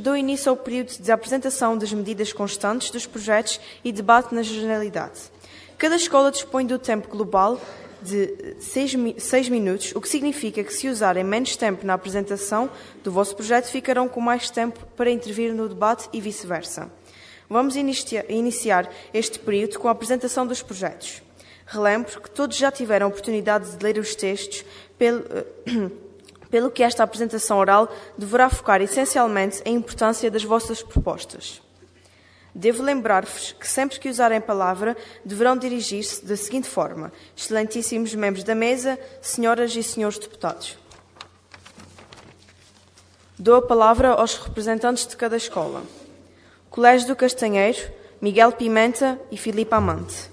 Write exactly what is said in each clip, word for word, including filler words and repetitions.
dou início ao período de apresentação das medidas constantes dos projetos e debate na generalidade. Cada escola dispõe do tempo global de seis minutos, o que significa que, se usarem menos tempo na apresentação do vosso projeto, ficarão com mais tempo para intervir no debate e vice-versa. Vamos inicia- iniciar este período com a apresentação dos projetos. Relembro que todos já tiveram a oportunidade de ler os textos, pelo, pelo que esta apresentação oral deverá focar essencialmente em importância das vossas propostas. Devo lembrar-vos que sempre que usarem a palavra, deverão dirigir-se da seguinte forma: excelentíssimos membros da mesa, senhoras e senhores deputados. Dou a palavra aos representantes de cada escola. Colégio do Castanheiro, Miguel Pimenta e Filipe Amante.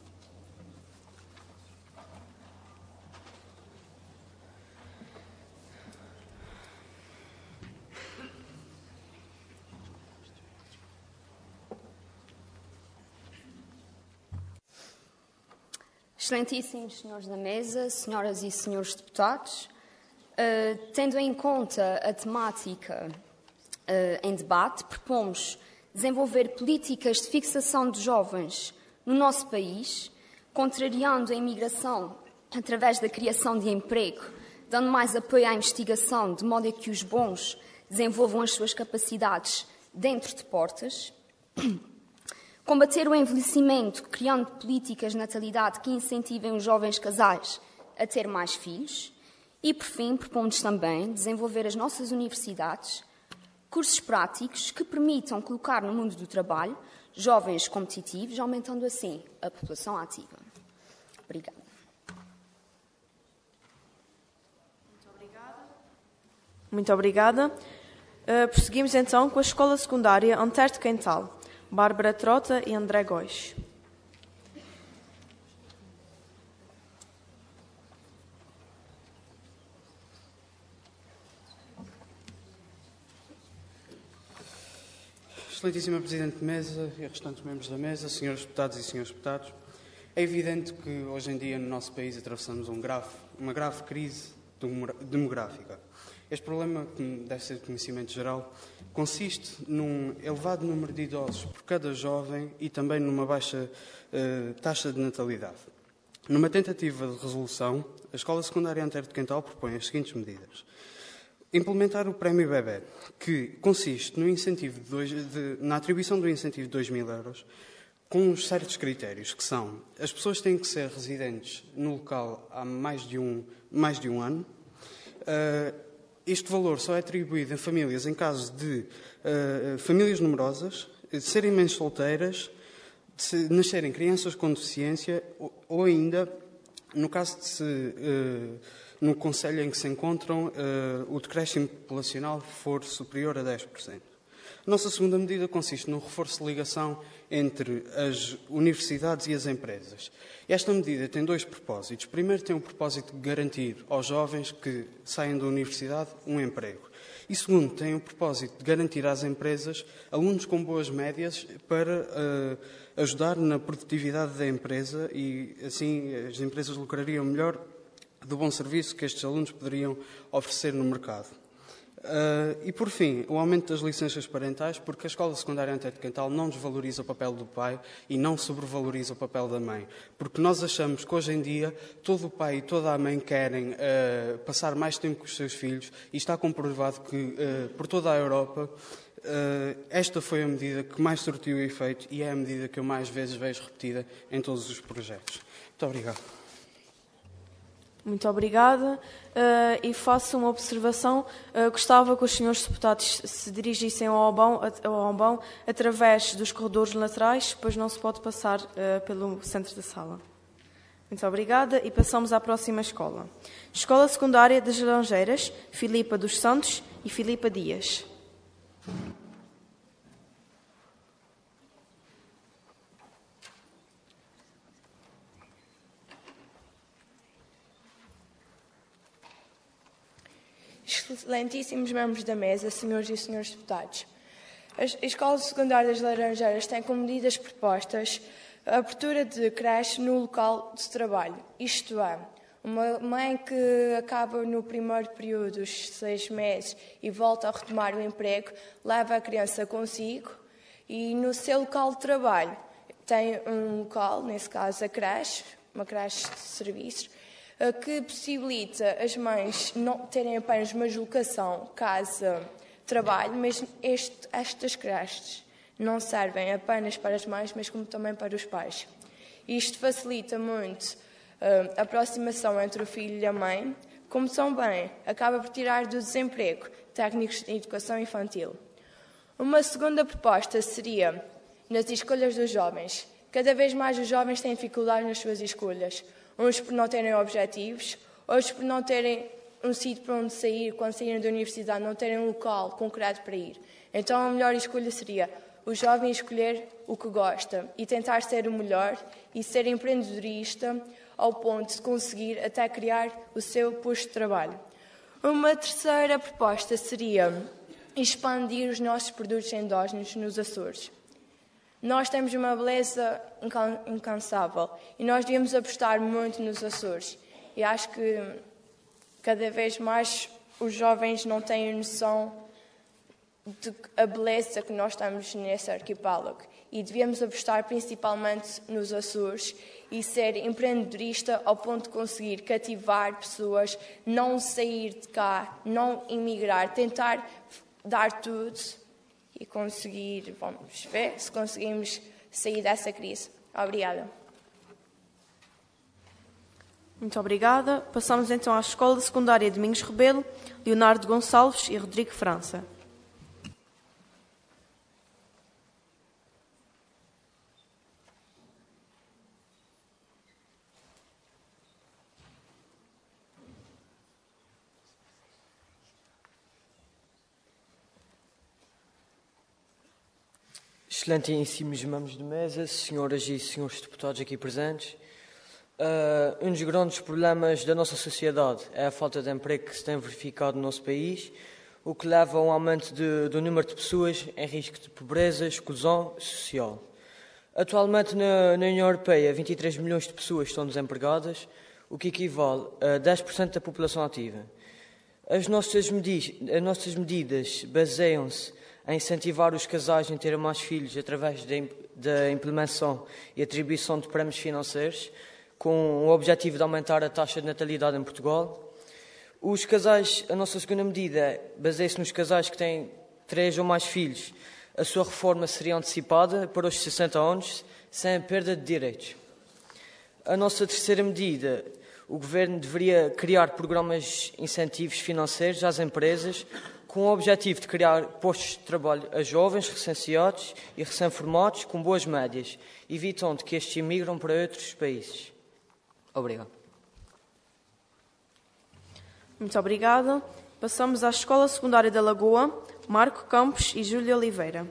Excelentíssimos senhores da mesa, senhoras e senhores deputados, uh, tendo em conta a temática uh, em debate, propomos desenvolver políticas de fixação de jovens no nosso país, contrariando a imigração através da criação de emprego, dando mais apoio à investigação, de modo a que os bons desenvolvam as suas capacidades dentro de portas. Combater o envelhecimento, criando políticas de natalidade que incentivem os jovens casais a ter mais filhos. E, por fim, propomos também desenvolver as nossas universidades, cursos práticos que permitam colocar no mundo do trabalho jovens competitivos, aumentando assim a população ativa. Obrigada. Muito obrigada. Muito obrigada. Uh, prosseguimos então com a Escola Secundária Antero de Quental. Bárbara Trota e André Góis. Excelentíssima Presidente de Mesa e restantes membros da mesa, senhores deputados e senhores deputados, é evidente que hoje em dia no nosso país atravessamos um grave, uma grave crise demográfica. Este problema, que deve ser de conhecimento geral, consiste num elevado número de idosos por cada jovem e também numa baixa uh, taxa de natalidade. Numa tentativa de resolução, a Escola Secundária Antero de Quental propõe as seguintes medidas. Implementar o Prémio Bebé, que consiste no incentivo de dois, de, na atribuição do incentivo de dois mil euros, com uns certos critérios, que são: as pessoas têm que ser residentes no local há mais de um, mais de um ano. Uh, Este valor só é atribuído a famílias em caso de uh, famílias numerosas, de serem mães solteiras, de nascerem crianças com deficiência ou, ou ainda, no caso de se, uh, no concelho em que se encontram, uh, o decréscimo populacional for superior a dez por cento. A nossa segunda medida consiste no reforço de ligação entre as universidades e as empresas. Esta medida tem dois propósitos. Primeiro, tem o propósito de garantir aos jovens que saem da universidade um emprego. E segundo, tem o propósito de garantir às empresas alunos com boas médias para uh, ajudar na produtividade da empresa e, assim, as empresas lucrariam melhor do bom serviço que estes alunos poderiam oferecer no mercado. Uh, e, por fim, o aumento das licenças parentais, porque a Escola Secundária Antero de Quental não desvaloriza o papel do pai e não sobrevaloriza o papel da mãe. Porque nós achamos que, hoje em dia, todo o pai e toda a mãe querem uh, passar mais tempo com os seus filhos e está comprovado que, uh, por toda a Europa, uh, esta foi a medida que mais surtiu efeito e é a medida que eu mais vezes vejo repetida em todos os projetos. Muito obrigado. Muito obrigada. Uh, e faço uma observação. Uh, gostava que os senhores deputados se dirigissem ao Ombão, ao Ombão através dos corredores laterais, pois não se pode passar uh, pelo centro da sala. Muito obrigada. E passamos à próxima escola. Escola Secundária das Laranjeiras, Filipa dos Santos e Filipa Dias. Excelentíssimos membros da mesa, senhores e senhores deputados. A Escola Secundária das Laranjeiras tem como medidas propostas a abertura de creche no local de trabalho, isto é, Uma mãe que acaba no primeiro período dos seis meses e volta a retomar o emprego, leva a criança consigo e no seu local de trabalho tem um local, nesse caso a creche, uma creche de serviços, que possibilita as mães não terem apenas uma deslocação casa-trabalho, mas este, estas creches não servem apenas para as mães, mas como também para os pais. Isto facilita muito a aproximação entre o filho e a mãe, como também acaba por tirar do desemprego técnicos de educação infantil. Uma segunda proposta seria nas escolhas dos jovens. Cada vez mais os jovens têm dificuldades nas suas escolhas, uns por não terem objetivos, outros por não terem um sítio para onde sair, quando saírem da universidade, não terem um local concreto para ir. Então a melhor escolha seria o jovem escolher o que gosta e tentar ser o melhor e ser empreendedorista ao ponto de conseguir até criar o seu posto de trabalho. Uma terceira proposta seria expandir os nossos produtos endógenos nos Açores. Nós temos uma beleza incansável e nós devíamos apostar muito nos Açores. E acho que cada vez mais os jovens não têm noção da beleza que nós temos nesse arquipélago. E devíamos apostar principalmente nos Açores e ser empreendedorista ao ponto de conseguir cativar pessoas, não sair de cá, não emigrar, tentar dar tudo e conseguir, vamos ver se conseguimos sair dessa crise. Obrigada. Muito obrigada. Passamos então à Escola Secundária Domingos Rebelo, Leonardo Gonçalves e Rodrigo França. Excelentíssimos membros de mesa, senhoras e senhores deputados aqui presentes, uh, um dos grandes problemas da nossa sociedade é a falta de emprego que se tem verificado no nosso país, o que leva a um aumento de, do número de pessoas em risco de pobreza, exclusão social. Atualmente na, na União Europeia, vinte e três milhões de pessoas estão desempregadas, o que equivale a dez por cento da população ativa. As nossas, medi- as nossas medidas baseiam-se a incentivar os casais em terem mais filhos através da implementação e atribuição de prémios financeiros, com o objetivo de aumentar a taxa de natalidade em Portugal. Os casais, a nossa segunda medida, baseia-se nos casais que têm três ou mais filhos. A sua reforma seria antecipada para os sessenta anos, sem perda de direitos. A nossa terceira medida, o Governo deveria criar programas incentivos financeiros às empresas, com o objetivo de criar postos de trabalho a jovens licenciados e recém-formados com boas médias, evitando que estes emigram para outros países. Obrigado. Muito obrigada. Passamos à Escola Secundária da Lagoa, Marco Campos e Júlia Oliveira.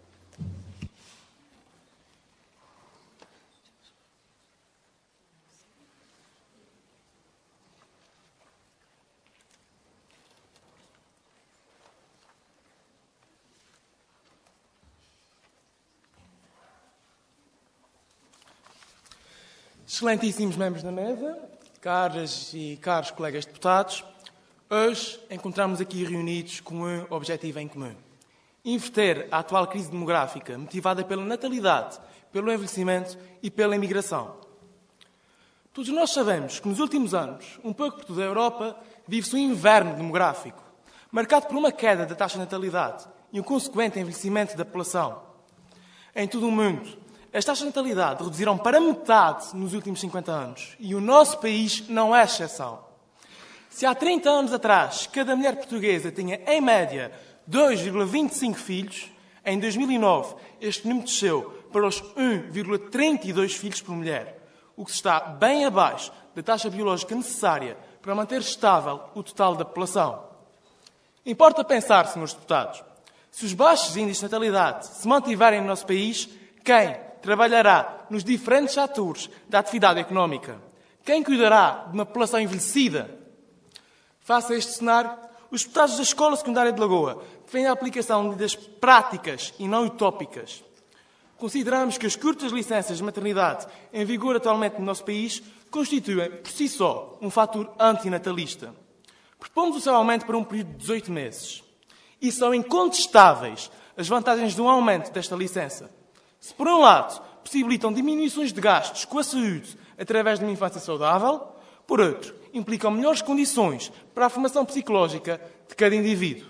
Excelentíssimos membros da mesa, caras e caros colegas deputados, hoje encontramos aqui reunidos com um objetivo em comum: inverter a atual crise demográfica motivada pela natalidade, pelo envelhecimento e pela imigração. Todos nós sabemos que nos últimos anos, um pouco por toda a Europa, vive-se um inverno demográfico, marcado por uma queda da taxa de natalidade e um consequente envelhecimento da população. Em todo o mundo, as taxas de natalidade reduziram para metade nos últimos cinquenta anos e o nosso país não é exceção. Se há trinta anos atrás cada mulher portuguesa tinha, em média, dois vírgula vinte e cinco filhos, em dois mil e nove este número desceu para os um vírgula trinta e dois filhos por mulher, o que está bem abaixo da taxa biológica necessária para manter estável o total da população. Importa pensar, senhores deputados, se os baixos índices de natalidade se mantiverem no nosso país, quem trabalhará nos diferentes setores da atividade económica? Quem cuidará de uma população envelhecida? Face a este cenário, os deputados da Escola Secundária de Lagoa defendem a aplicação de medidas práticas e não utópicas. consideramos que as curtas licenças de maternidade em vigor atualmente no nosso país constituem, por si só, um fator antinatalista. Propomos o seu aumento para um período de dezoito meses. E são incontestáveis as vantagens de um aumento desta licença. Se, por um lado, possibilitam diminuições de gastos com a saúde através de uma infância saudável, por outro, implicam melhores condições para a formação psicológica de cada indivíduo.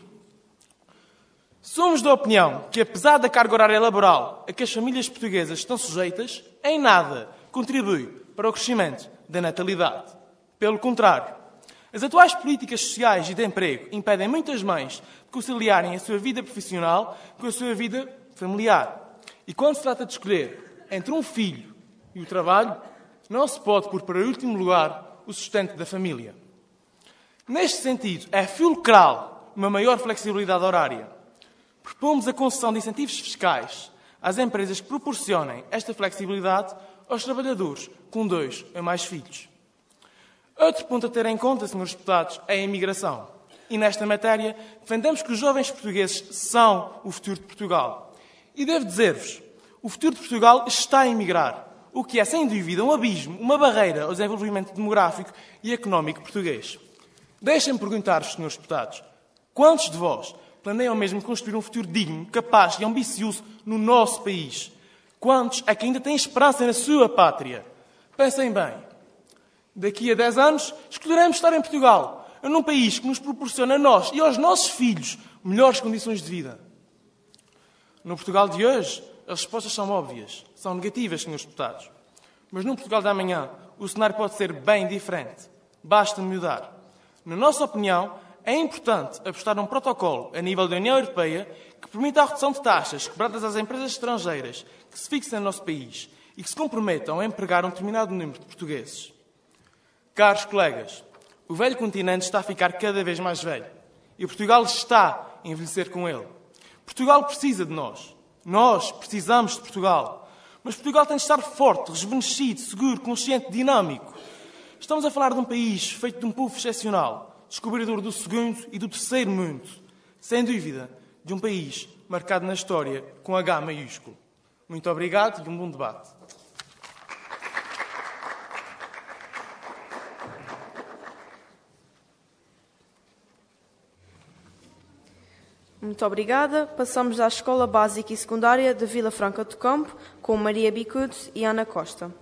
Somos da opinião que, apesar da carga horária laboral a que as famílias portuguesas estão sujeitas, em nada contribui para o crescimento da natalidade. Pelo contrário, as atuais políticas sociais e de emprego impedem muitas mães de conciliarem a sua vida profissional com a sua vida familiar. E quando se trata de escolher entre um filho e o trabalho, não se pode pôr para o último lugar o sustento da família. Neste sentido, é fulcral uma maior flexibilidade horária. Propomos a concessão de incentivos fiscais às empresas que proporcionem esta flexibilidade aos trabalhadores com dois ou mais filhos. Outro ponto a ter em conta, senhores deputados, é a imigração. E nesta matéria, defendemos que os jovens portugueses são o futuro de Portugal. E devo dizer-vos, o futuro de Portugal está a emigrar, o que é, sem dúvida, um abismo, uma barreira ao desenvolvimento demográfico e económico português. Deixem-me perguntar-vos, senhores deputados, quantos de vós planeiam mesmo construir um futuro digno, capaz e ambicioso no nosso país? Quantos é que ainda têm esperança na sua pátria? Pensem bem. Daqui a dez anos, escolheremos estar em Portugal, num país que nos proporciona a nós e aos nossos filhos melhores condições de vida. No Portugal de hoje, as respostas são óbvias, são negativas, senhores deputados. Mas no Portugal de amanhã, o cenário pode ser bem diferente. Basta mudar. Na nossa opinião, é importante apostar num protocolo a nível da União Europeia que permita a redução de taxas cobradas às empresas estrangeiras que se fixem no nosso país e que se comprometam a empregar um determinado número de portugueses. Caros colegas, o velho continente está a ficar cada vez mais velho e Portugal está a envelhecer com ele. Portugal precisa de nós. Nós precisamos de Portugal. Mas Portugal tem de estar forte, rejuvenescido, seguro, consciente, dinâmico. Estamos a falar de um país feito de um povo excepcional, descobridor do segundo e do terceiro mundo. Sem dúvida, de um país marcado na história com H maiúsculo. Muito obrigado e um bom debate. Muito obrigada. Passamos à Escola Básica e Secundária de Vila Franca do Campo, com Maria Bicudo e Ana Costa.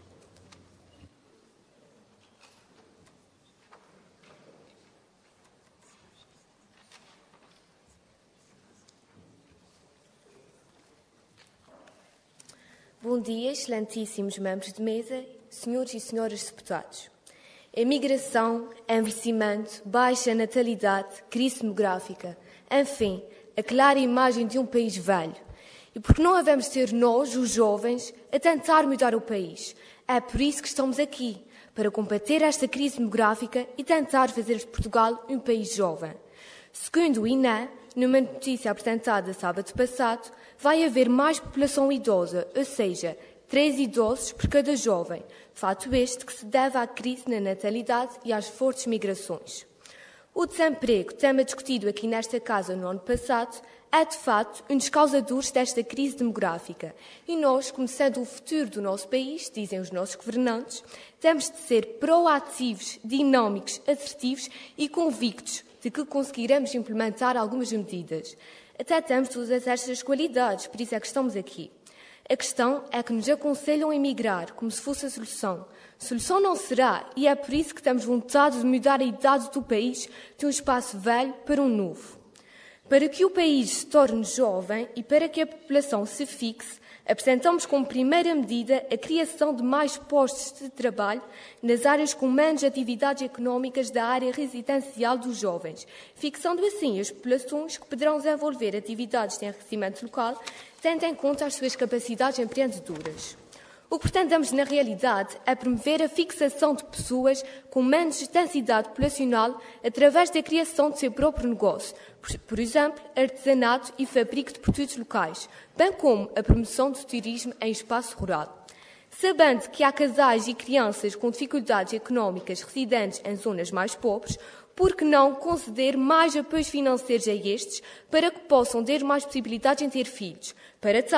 Bom dia, excelentíssimos membros de mesa, senhores e senhoras deputados. Imigração, envelhecimento, baixa natalidade, crise demográfica, enfim, a clara imagem de um país velho. E porque não devemos ser nós, os jovens, a tentar mudar o país. É por isso que estamos aqui, para combater esta crise demográfica e tentar fazer de Portugal um país jovem. Segundo o I N E, numa notícia apresentada sábado passado, vai haver mais população idosa, ou seja, três idosos por cada jovem. Fato este que se deve à crise na natalidade e às fortes migrações. O desemprego, tema discutido aqui nesta casa no ano passado, é de facto um dos causadores desta crise demográfica. E nós, como sendo o futuro do nosso país, dizem os nossos governantes, temos de ser proativos, dinâmicos, assertivos e convictos de que conseguiremos implementar algumas medidas. Até temos todas estas qualidades, por isso é que estamos aqui. A questão é que nos aconselham a emigrar, como se fosse a solução. Solução não será, e é por isso que temos vontade de mudar a idade do país de um espaço velho para um novo. Para que o país se torne jovem e para que a população se fixe, apresentamos como primeira medida a criação de mais postos de trabalho nas áreas com menos atividades económicas da área residencial dos jovens, fixando assim as populações que poderão desenvolver atividades de enriquecimento local, tendo em conta as suas capacidades empreendedoras. O que pretendemos, na realidade, é promover a fixação de pessoas com menos densidade populacional através da criação de seu próprio negócio, por, por exemplo, artesanato e fabrico de produtos locais, bem como a promoção do turismo em espaço rural. Sabendo que há casais e crianças com dificuldades económicas residentes em zonas mais pobres, por que não conceder mais apoios financeiros a estes para que possam ter mais possibilidades em ter filhos? Para tal,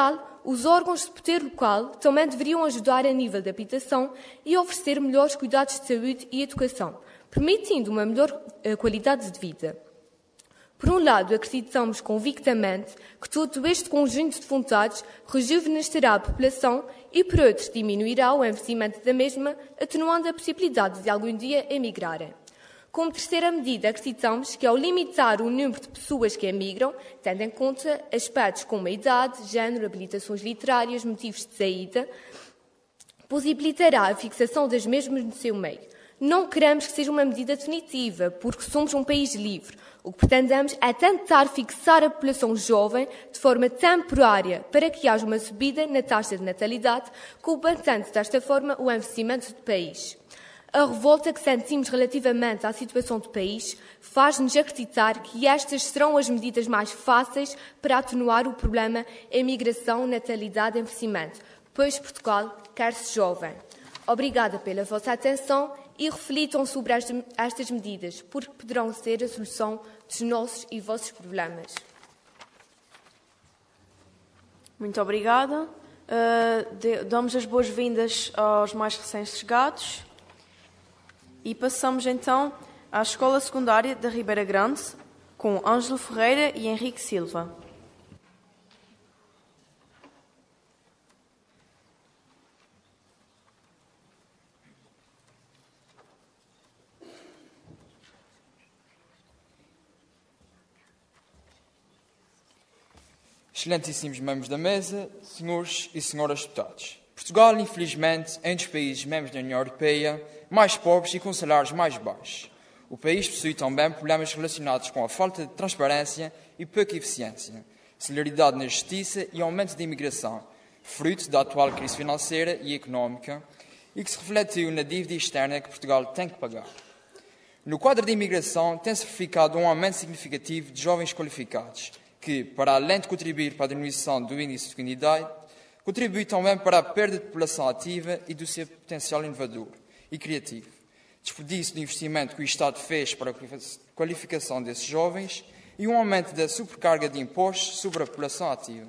os órgãos de poder local também deveriam ajudar a nível da habitação e oferecer melhores cuidados de saúde e educação, permitindo uma melhor uh, qualidade de vida. Por um lado, acreditamos convictamente que todo este conjunto de vontades rejuvenescerá a população e, por outro, diminuirá o envelhecimento da mesma, atenuando a possibilidade de algum dia emigrarem. Como terceira medida, acreditamos que, ao limitar o número de pessoas que emigram, tendo em conta aspectos como a idade, género, habilitações literárias, motivos de saída, possibilitará a fixação das mesmas no seu meio. Não queremos que seja uma medida definitiva, porque somos um país livre. O que pretendemos é tentar fixar a população jovem de forma temporária para que haja uma subida na taxa de natalidade, combatendo desta forma o envelhecimento do país. A revolta que sentimos relativamente à situação do país faz-nos acreditar que estas serão as medidas mais fáceis para atenuar o problema imigração, natalidade e envelhecimento, pois Portugal quer-se jovem. Obrigada pela vossa atenção e reflitam sobre estas medidas, porque poderão ser a solução dos nossos e vossos problemas. Muito obrigada. Uh, damos as boas-vindas aos mais recém-chegados e passamos então à Escola Secundária da Ribeira Grande com Ângelo Ferreira e Henrique Silva. Excelentíssimos membros da mesa, senhores e senhoras deputados. Portugal, infelizmente, é um dos países membros da União Europeia mais pobres e com salários mais baixos. O país possui também problemas relacionados com a falta de transparência e pouca eficiência, celeridade na justiça e aumento da imigração, fruto da atual crise financeira e económica e que se refletiu na dívida externa que Portugal tem que pagar. No quadro da imigração, tem-se verificado um aumento significativo de jovens qualificados, que, para além de contribuir para a diminuição do índice de fecundidade, contribui também para a perda de população ativa e do seu potencial inovador e criativo. Desperdício do investimento que o Estado fez para a qualificação desses jovens e um aumento da supercarga de impostos sobre a população ativa.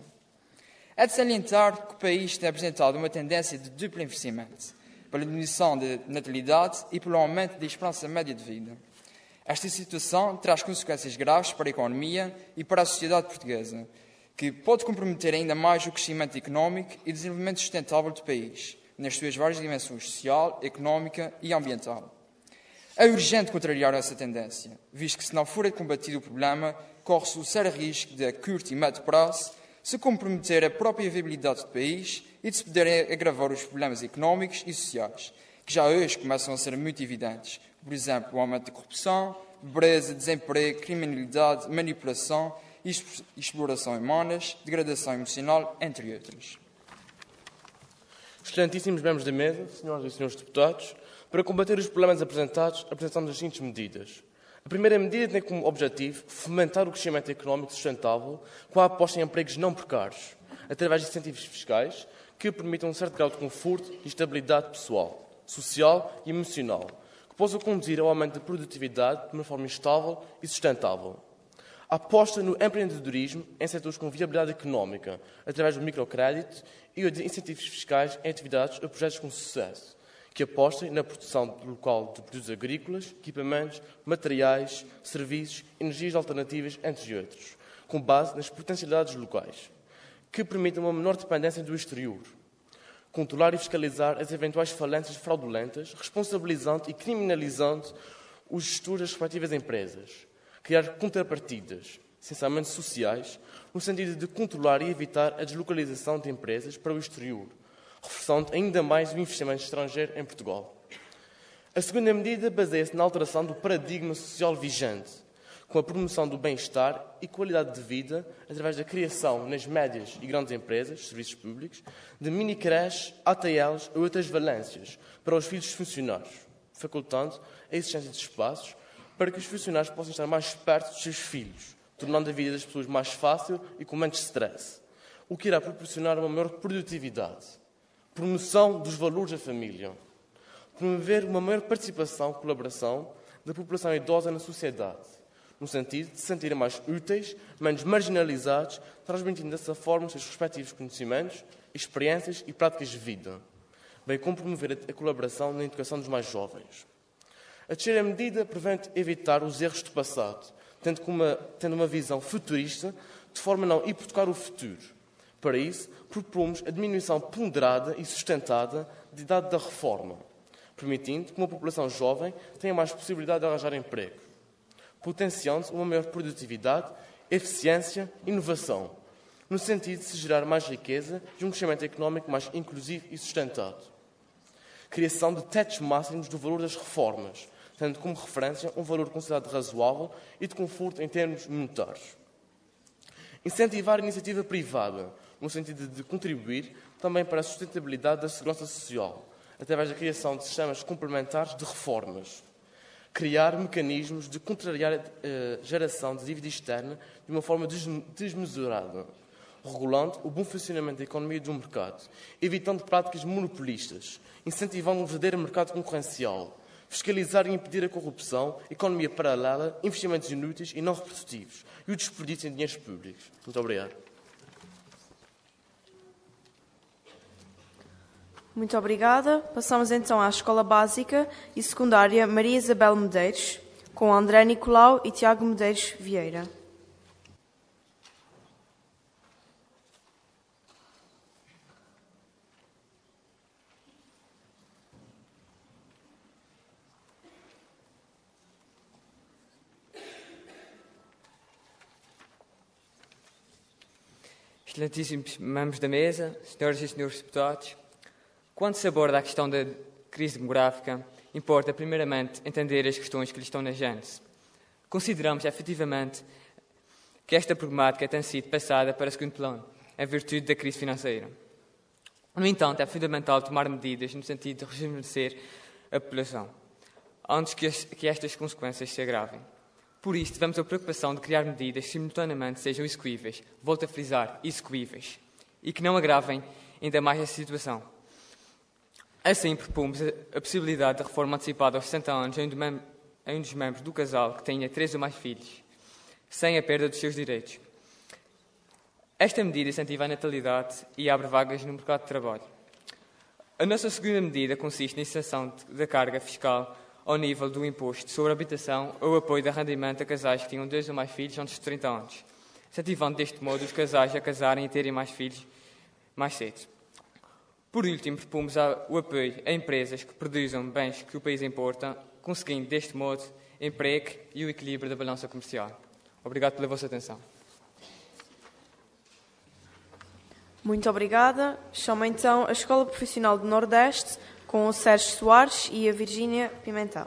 É de salientar que o país tem apresentado uma tendência de duplo envelhecimento, pela diminuição da natalidade e pelo aumento da esperança média de vida. Esta situação traz consequências graves para a economia e para a sociedade portuguesa, que pode comprometer ainda mais o crescimento económico e desenvolvimento sustentável do país, nas suas várias dimensões social, económica e ambiental. É urgente contrariar essa tendência, visto que, se não for combatido o problema, corre-se o sério risco de, a curto e médio prazo, se comprometer a própria viabilidade do país e de se poderem agravar os problemas económicos e sociais, que já hoje começam a ser muito evidentes. Por exemplo, o aumento da corrupção, pobreza, desemprego, criminalidade, manipulação e exploração humanas, degradação emocional, entre outros. Excelentíssimos membros da mesa, senhoras e senhores deputados, para combater os problemas apresentados, apresentamos as seguintes medidas. A primeira medida tem como objetivo fomentar o crescimento económico sustentável com a aposta em empregos não precários, através de incentivos fiscais que permitam um certo grau de conforto e estabilidade pessoal, social e emocional, que possam conduzir ao aumento da produtividade de uma forma estável e sustentável. A aposta no empreendedorismo em setores com viabilidade económica, através do microcrédito e de incentivos fiscais em atividades ou projetos com sucesso, que apostem na produção local de produtos agrícolas, equipamentos, materiais, serviços, energias alternativas, entre outros, com base nas potencialidades locais, que permitam uma menor dependência do exterior, controlar e fiscalizar as eventuais falências fraudulentas, responsabilizando e criminalizando os gestores das respectivas empresas, criar contrapartidas, essencialmente sociais, no sentido de controlar e evitar a deslocalização de empresas para o exterior, reforçando ainda mais o investimento estrangeiro em Portugal. A segunda medida baseia-se na alteração do paradigma social vigente, com a promoção do bem-estar e qualidade de vida através da criação nas médias e grandes empresas, serviços públicos, de mini-creches, A T Ls ou outras valências para os filhos dos funcionários, facultando a existência de espaços para que os funcionários possam estar mais perto dos seus filhos, tornando a vida das pessoas mais fácil e com menos stress, o que irá proporcionar uma maior produtividade. Promoção dos valores da família. Promover uma maior participação e colaboração da população idosa na sociedade, no sentido de se sentirem mais úteis, menos marginalizados, transmitindo dessa forma os seus respectivos conhecimentos, experiências e práticas de vida, bem como promover a colaboração na educação dos mais jovens. A terceira medida prevê evitar os erros do passado, tendo uma, tendo uma visão futurista, de forma a não hipotecar o futuro. Para isso, propomos a diminuição ponderada e sustentada da idade da reforma, permitindo que uma população jovem tenha mais possibilidade de arranjar emprego, potenciando uma maior produtividade, eficiência e inovação, no sentido de se gerar mais riqueza e um crescimento económico mais inclusivo e sustentado. Criação de tetos máximos do valor das reformas, tendo como referência um valor considerado razoável e de conforto em termos monetários. Incentivar a iniciativa privada, no sentido de contribuir também para a sustentabilidade da segurança social, através da criação de sistemas complementares de reformas. Criar mecanismos de contrariar a geração de dívida externa de uma forma desmesurada, regulando o bom funcionamento da economia e do mercado, evitando práticas monopolistas, incentivando um verdadeiro mercado concorrencial, fiscalizar e impedir a corrupção, economia paralela, investimentos inúteis e não repetitivos e o desperdício em dinheiros públicos. Muito obrigado. Muito obrigada. Passamos então à Escola Básica e Secundária Maria Isabel Medeiros, com André Nicolau e Tiago Medeiros Vieira. Excelentíssimos membros da mesa, senhoras e senhores deputados, quando se aborda a questão da crise demográfica, importa primeiramente entender as questões que lhe estão na gênese. Consideramos efetivamente que esta problemática tem sido passada para segundo plano, em virtude da crise financeira. No entanto, é fundamental tomar medidas no sentido de rejuvenescer a população, antes que, as, que estas consequências se agravem. Por isso, tivemos a preocupação de criar medidas que simultaneamente sejam execuíveis, volto a frisar, execuíveis, e que não agravem ainda mais a situação. Assim, propomos a possibilidade da reforma antecipada aos sessenta anos em um dos membros do casal que tenha três ou mais filhos, sem a perda dos seus direitos. Esta medida incentiva a natalidade e abre vagas no mercado de trabalho. A nossa segunda medida consiste na isenção da carga fiscal ao nível do imposto sobre a habitação ou apoio de arrendamento a casais que tinham dois ou mais filhos antes de trinta anos, incentivando deste modo os casais a casarem e terem mais filhos mais cedo. Por último, propomos o apoio a empresas que produzam bens que o país importa, conseguindo deste modo emprego e o equilíbrio da balança comercial. Obrigado pela vossa atenção. Muito obrigada. Chamo então a Escola Profissional do Nordeste, com o Sérgio Soares e a Virgínia Pimentel.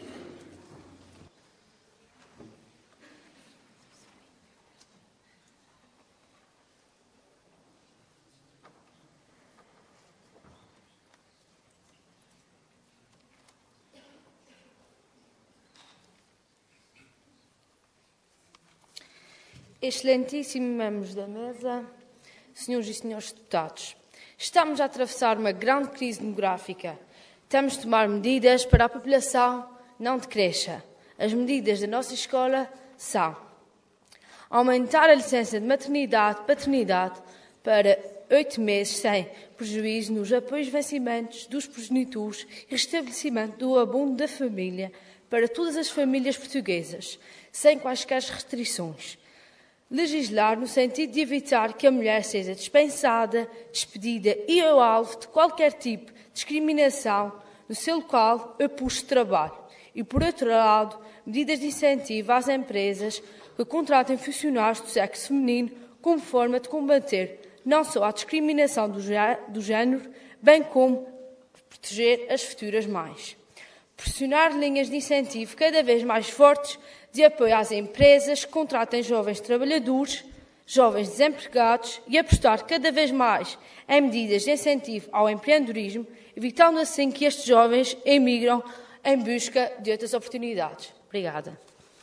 Excelentíssimos membros da mesa, senhores e senhores deputados, estamos a atravessar uma grande crise demográfica. Temos de tomar medidas para a população não decresça. As medidas da nossa escola são aumentar a licença de maternidade e paternidade para oito meses sem prejuízo nos apoios e vencimentos dos progenitores e restabelecimento do abono da família para todas as famílias portuguesas, sem quaisquer restrições. Legislar no sentido de evitar que a mulher seja dispensada, despedida e ou alvo de qualquer tipo de discriminação no seu local ou posto de trabalho. E, por outro lado, medidas de incentivo às empresas que contratem funcionários do sexo feminino como forma de combater não só a discriminação do género, bem como proteger as futuras mães. Pressionar linhas de incentivo cada vez mais fortes de apoio às empresas que contratem jovens trabalhadores, jovens desempregados e apostar cada vez mais em medidas de incentivo ao empreendedorismo, evitando assim que estes jovens emigram em busca de outras oportunidades. Obrigada.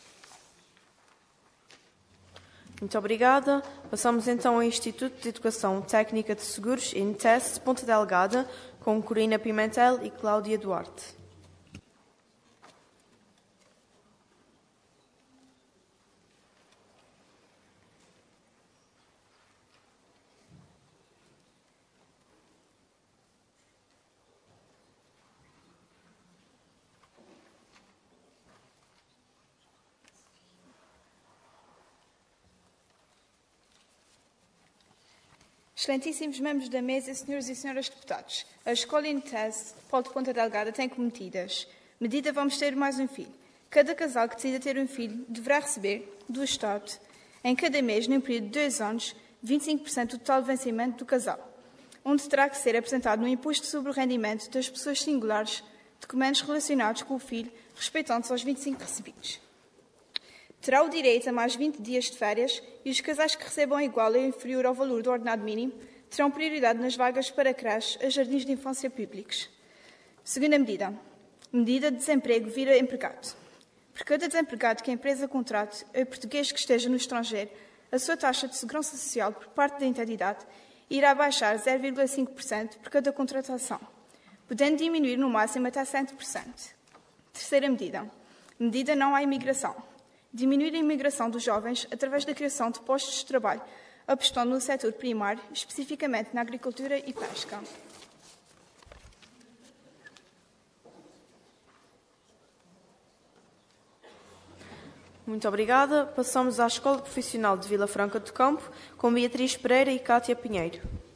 Muito obrigada. Passamos então ao Instituto de Educação Técnica de Seguros, INTEST, Ponta Delgada, com Corina Pimentel e Cláudia Duarte. Excelentíssimos membros da mesa, senhores e senhoras deputados, a Escola Intes Polo de Ponta Delgada tem como medidas: medida vamos ter mais um filho. Cada casal que decida ter um filho deverá receber do Estado, em cada mês, num período de dois anos, vinte e cinco por cento do total vencimento do casal, onde terá que ser apresentado no imposto sobre o rendimento das pessoas singulares documentos relacionados com o filho, respeitantes aos vinte e cinco recebidos. Terá o direito a mais vinte dias de férias e os casais que recebam igual ou inferior ao valor do ordenado mínimo terão prioridade nas vagas para creches a jardins de infância públicos. Segunda medida. Medida de desemprego vira empregado. Por cada desempregado que a empresa contrate ou português que esteja no estrangeiro, a sua taxa de segurança social por parte da entidade irá baixar zero vírgula cinco por cento por cada contratação, podendo diminuir no máximo até cem por cento. Terceira medida. Medida não à imigração. Diminuir a imigração dos jovens através da criação de postos de trabalho, apostando no setor primário, especificamente na agricultura e pesca. Muito obrigada. Passamos à Escola Profissional de Vila Franca do Campo, com Beatriz Pereira e Cátia Pinheiro.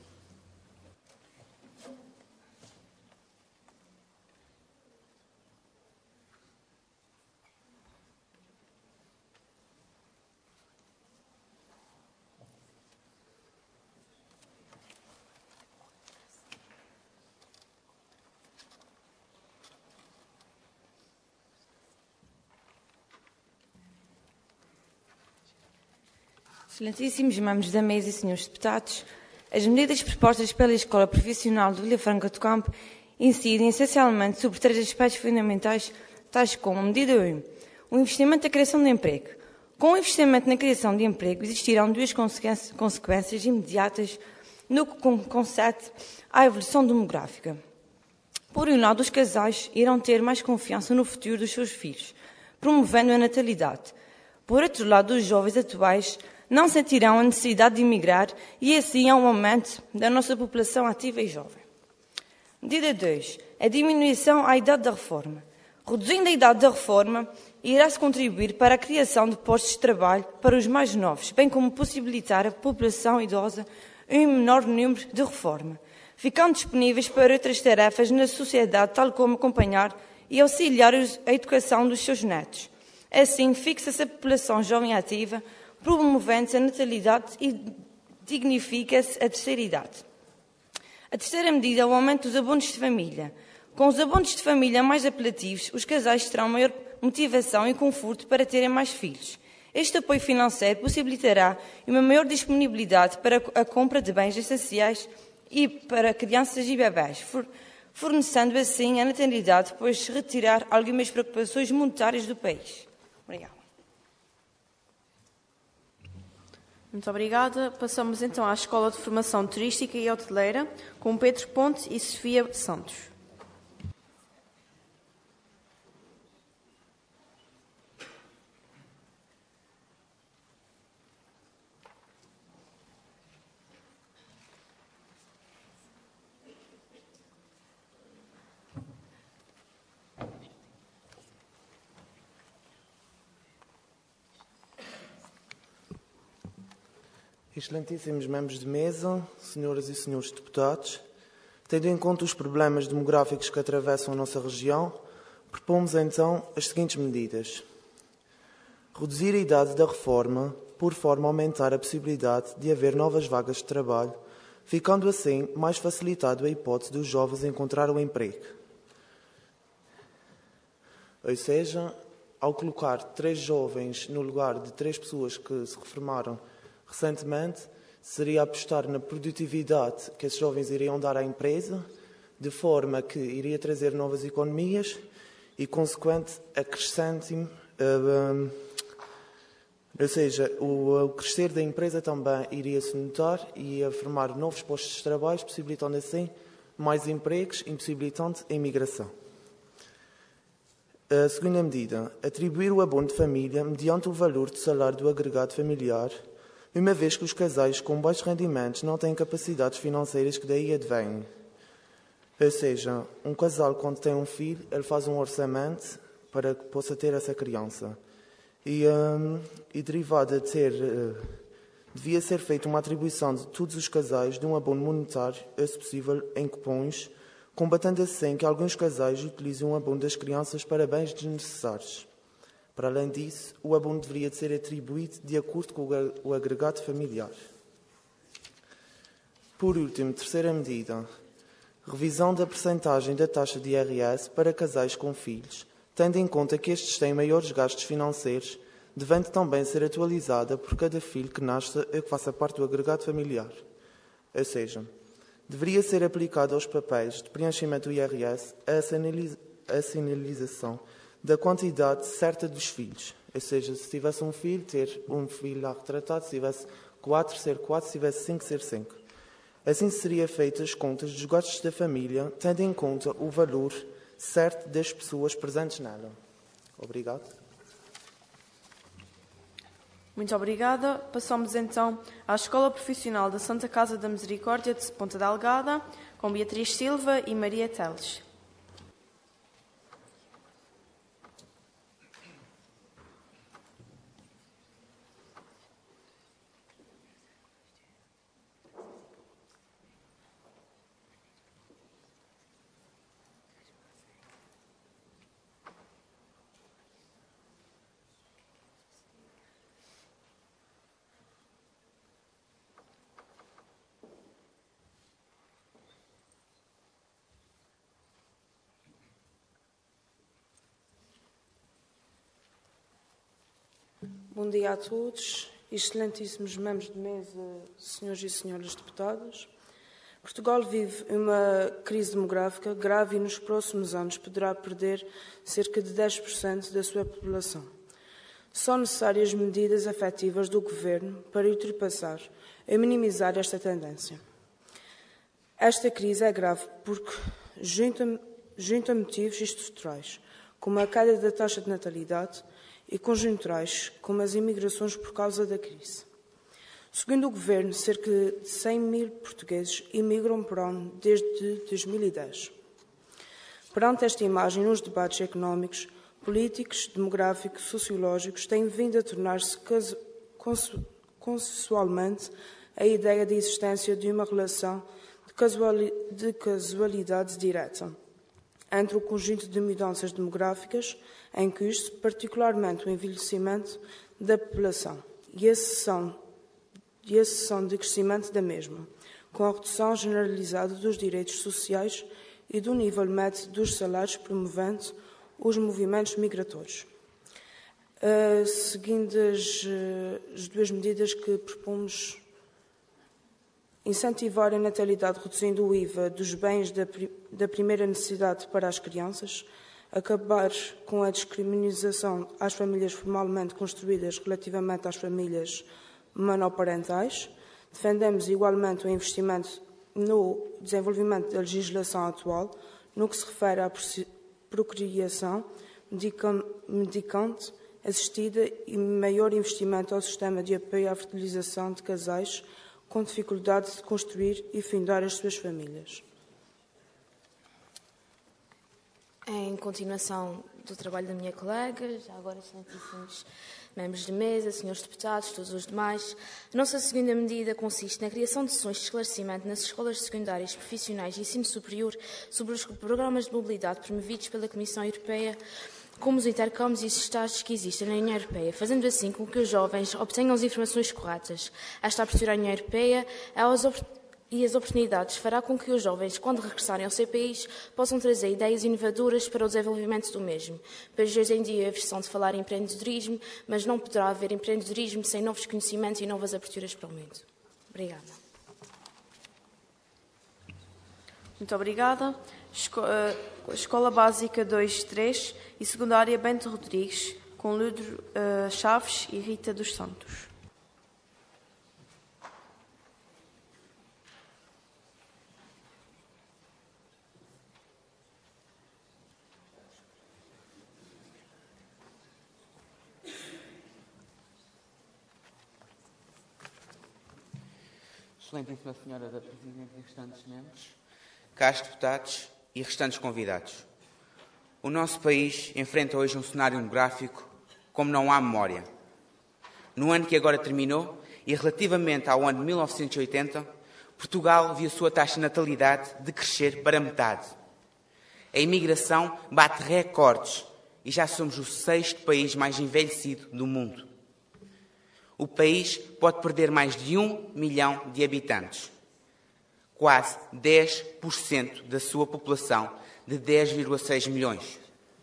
Excelentíssimos membros da mesa e senhores deputados, as medidas propostas pela Escola Profissional de Vila Franca do Campo incidem essencialmente sobre três aspectos fundamentais, tais como: medida um, o investimento na criação de emprego. Com o investimento na criação de emprego existirão duas consequências imediatas no que concerne à evolução demográfica. Por um lado, os casais irão ter mais confiança no futuro dos seus filhos, promovendo a natalidade. Por outro lado, os jovens atuais não sentirão a necessidade de emigrar e assim há um aumento da nossa população ativa e jovem. Medida dois. A diminuição à idade da reforma. Reduzindo a idade da reforma, irá-se contribuir para a criação de postos de trabalho para os mais novos, bem como possibilitar à população idosa um menor número de reforma, ficando disponíveis para outras tarefas na sociedade, tal como acompanhar e auxiliar a educação dos seus netos. Assim, fixa-se a população jovem ativa, promovendo-se a natalidade e dignifica-se a terceira idade. A terceira medida é o aumento dos abonos de família. Com os abonos de família mais apelativos, os casais terão maior motivação e conforto para terem mais filhos. Este apoio financeiro possibilitará uma maior disponibilidade para a compra de bens essenciais e para crianças e bebés, fornecendo assim a natalidade, depois de retirar algumas preocupações monetárias do país. Obrigada. Muito obrigada. Passamos então à Escola de Formação Turística e Hoteleira, com Pedro Ponte e Sofia Santos. Excelentíssimos membros de mesa, senhoras e senhores deputados, tendo em conta os problemas demográficos que atravessam a nossa região, propomos então as seguintes medidas. Reduzir a idade da reforma, por forma a aumentar a possibilidade de haver novas vagas de trabalho, ficando assim mais facilitado a hipótese dos jovens encontrar um emprego. Ou seja, ao colocar três jovens no lugar de três pessoas que se reformaram recentemente, seria apostar na produtividade que esses jovens iriam dar à empresa, de forma que iria trazer novas economias e, consequente, acrescente, uh, um, ou seja, o, o crescer da empresa também iria se notar e ia formar novos postos de trabalho, possibilitando assim mais empregos e possibilitando a imigração. A segunda medida, atribuir o abono de família mediante o valor do salário do agregado familiar, uma vez que os casais com baixos rendimentos não têm capacidades financeiras que daí advêm. Ou seja, um casal, quando tem um filho, ele faz um orçamento para que possa ter essa criança. E, um, e derivada de ter, devia ser feita uma atribuição de todos os casais de um abono monetário, a se possível em cupons, combatendo assim que alguns casais utilizem o abono das crianças para bens desnecessários. Para além disso, o abono deveria ser atribuído de acordo com o agregado familiar. Por último, terceira medida, revisão da percentagem da taxa de I R S para casais com filhos, tendo em conta que estes têm maiores gastos financeiros, devendo também ser atualizada por cada filho que nasça e que faça parte do agregado familiar. Ou seja, deveria ser aplicada aos papéis de preenchimento do I R S a sinalização da quantidade certa dos filhos. Ou seja, se tivesse um filho, ter um filho lá retratado, se tivesse quatro, ser quatro, se tivesse cinco, ser cinco. Assim seria feitas as contas dos gastos da família, tendo em conta o valor certo das pessoas presentes nela. Obrigado. Muito obrigada. Passamos então à Escola Profissional da Santa Casa da Misericórdia de Ponta Delgada, com Beatriz Silva e Maria Teles. Bom dia a todos, excelentíssimos membros de mesa, senhores e senhoras deputados. Portugal vive uma crise demográfica grave e nos próximos anos poderá perder cerca de dez por cento da sua população. São necessárias medidas efetivas do Governo para ultrapassar e minimizar esta tendência. Esta crise é grave porque junta, junta motivos estruturais, como a queda da taxa de natalidade, e conjunturais, como as imigrações por causa da crise. Segundo o Governo, cerca de cem mil portugueses imigram por ano desde dois mil e dez. Perante esta imagem, nos debates económicos, políticos, demográficos, sociológicos, têm vindo a tornar-se consensualmente a ideia da existência de uma relação de casualidade direta entre o conjunto de mudanças demográficas em curso, particularmente o envelhecimento da população e a cessão, e a cessão de crescimento da mesma, com a redução generalizada dos direitos sociais e do nível médio dos salários, promovendo os movimentos migratórios. Uh, seguindo as, uh, as duas medidas que propomos, incentivar a natalidade reduzindo o I V A dos bens da, da primeira necessidade para as crianças, acabar com a discriminação às famílias formalmente construídas relativamente às famílias monoparentais. Defendemos igualmente o investimento no desenvolvimento da legislação atual, no que se refere à procriação medicante assistida e maior investimento ao sistema de apoio à fertilização de casais com dificuldade de construir e fundar as suas famílias. Em continuação do trabalho da minha colega, já agora excelentíssimos membros de mesa, senhores deputados, todos os demais, a nossa segunda medida consiste na criação de sessões de esclarecimento nas escolas secundárias, profissionais e ensino superior sobre os programas de mobilidade promovidos pela Comissão Europeia, como os intercâmbios e estágios que existem na União Europeia, fazendo assim com que os jovens obtenham as informações corretas. Esta abertura à União Europeia aos e as oportunidades fará com que os jovens, quando regressarem ao seu país, possam trazer ideias inovadoras para o desenvolvimento do mesmo. Pois hoje em dia a versão de falar em empreendedorismo, mas não poderá haver empreendedorismo sem novos conhecimentos e novas aberturas para o mundo. Obrigada. Muito obrigada. Esco uh, Escola Básica dois três e Secundária Bento Rodrigues, com Ludro uh, Chaves e Rita dos Santos. Excelentíssima Senhora da Presidente e restantes membros, caros deputados e restantes convidados. O nosso país enfrenta hoje um cenário demográfico como não há memória. No ano que agora terminou, e relativamente ao ano de mil novecentos e oitenta, Portugal viu a sua taxa de natalidade decrescer para metade. A imigração bate recordes e já somos o sexto país mais envelhecido do mundo. O país pode perder mais de um milhão de habitantes, quase dez por cento da sua população de dez vírgula seis milhões.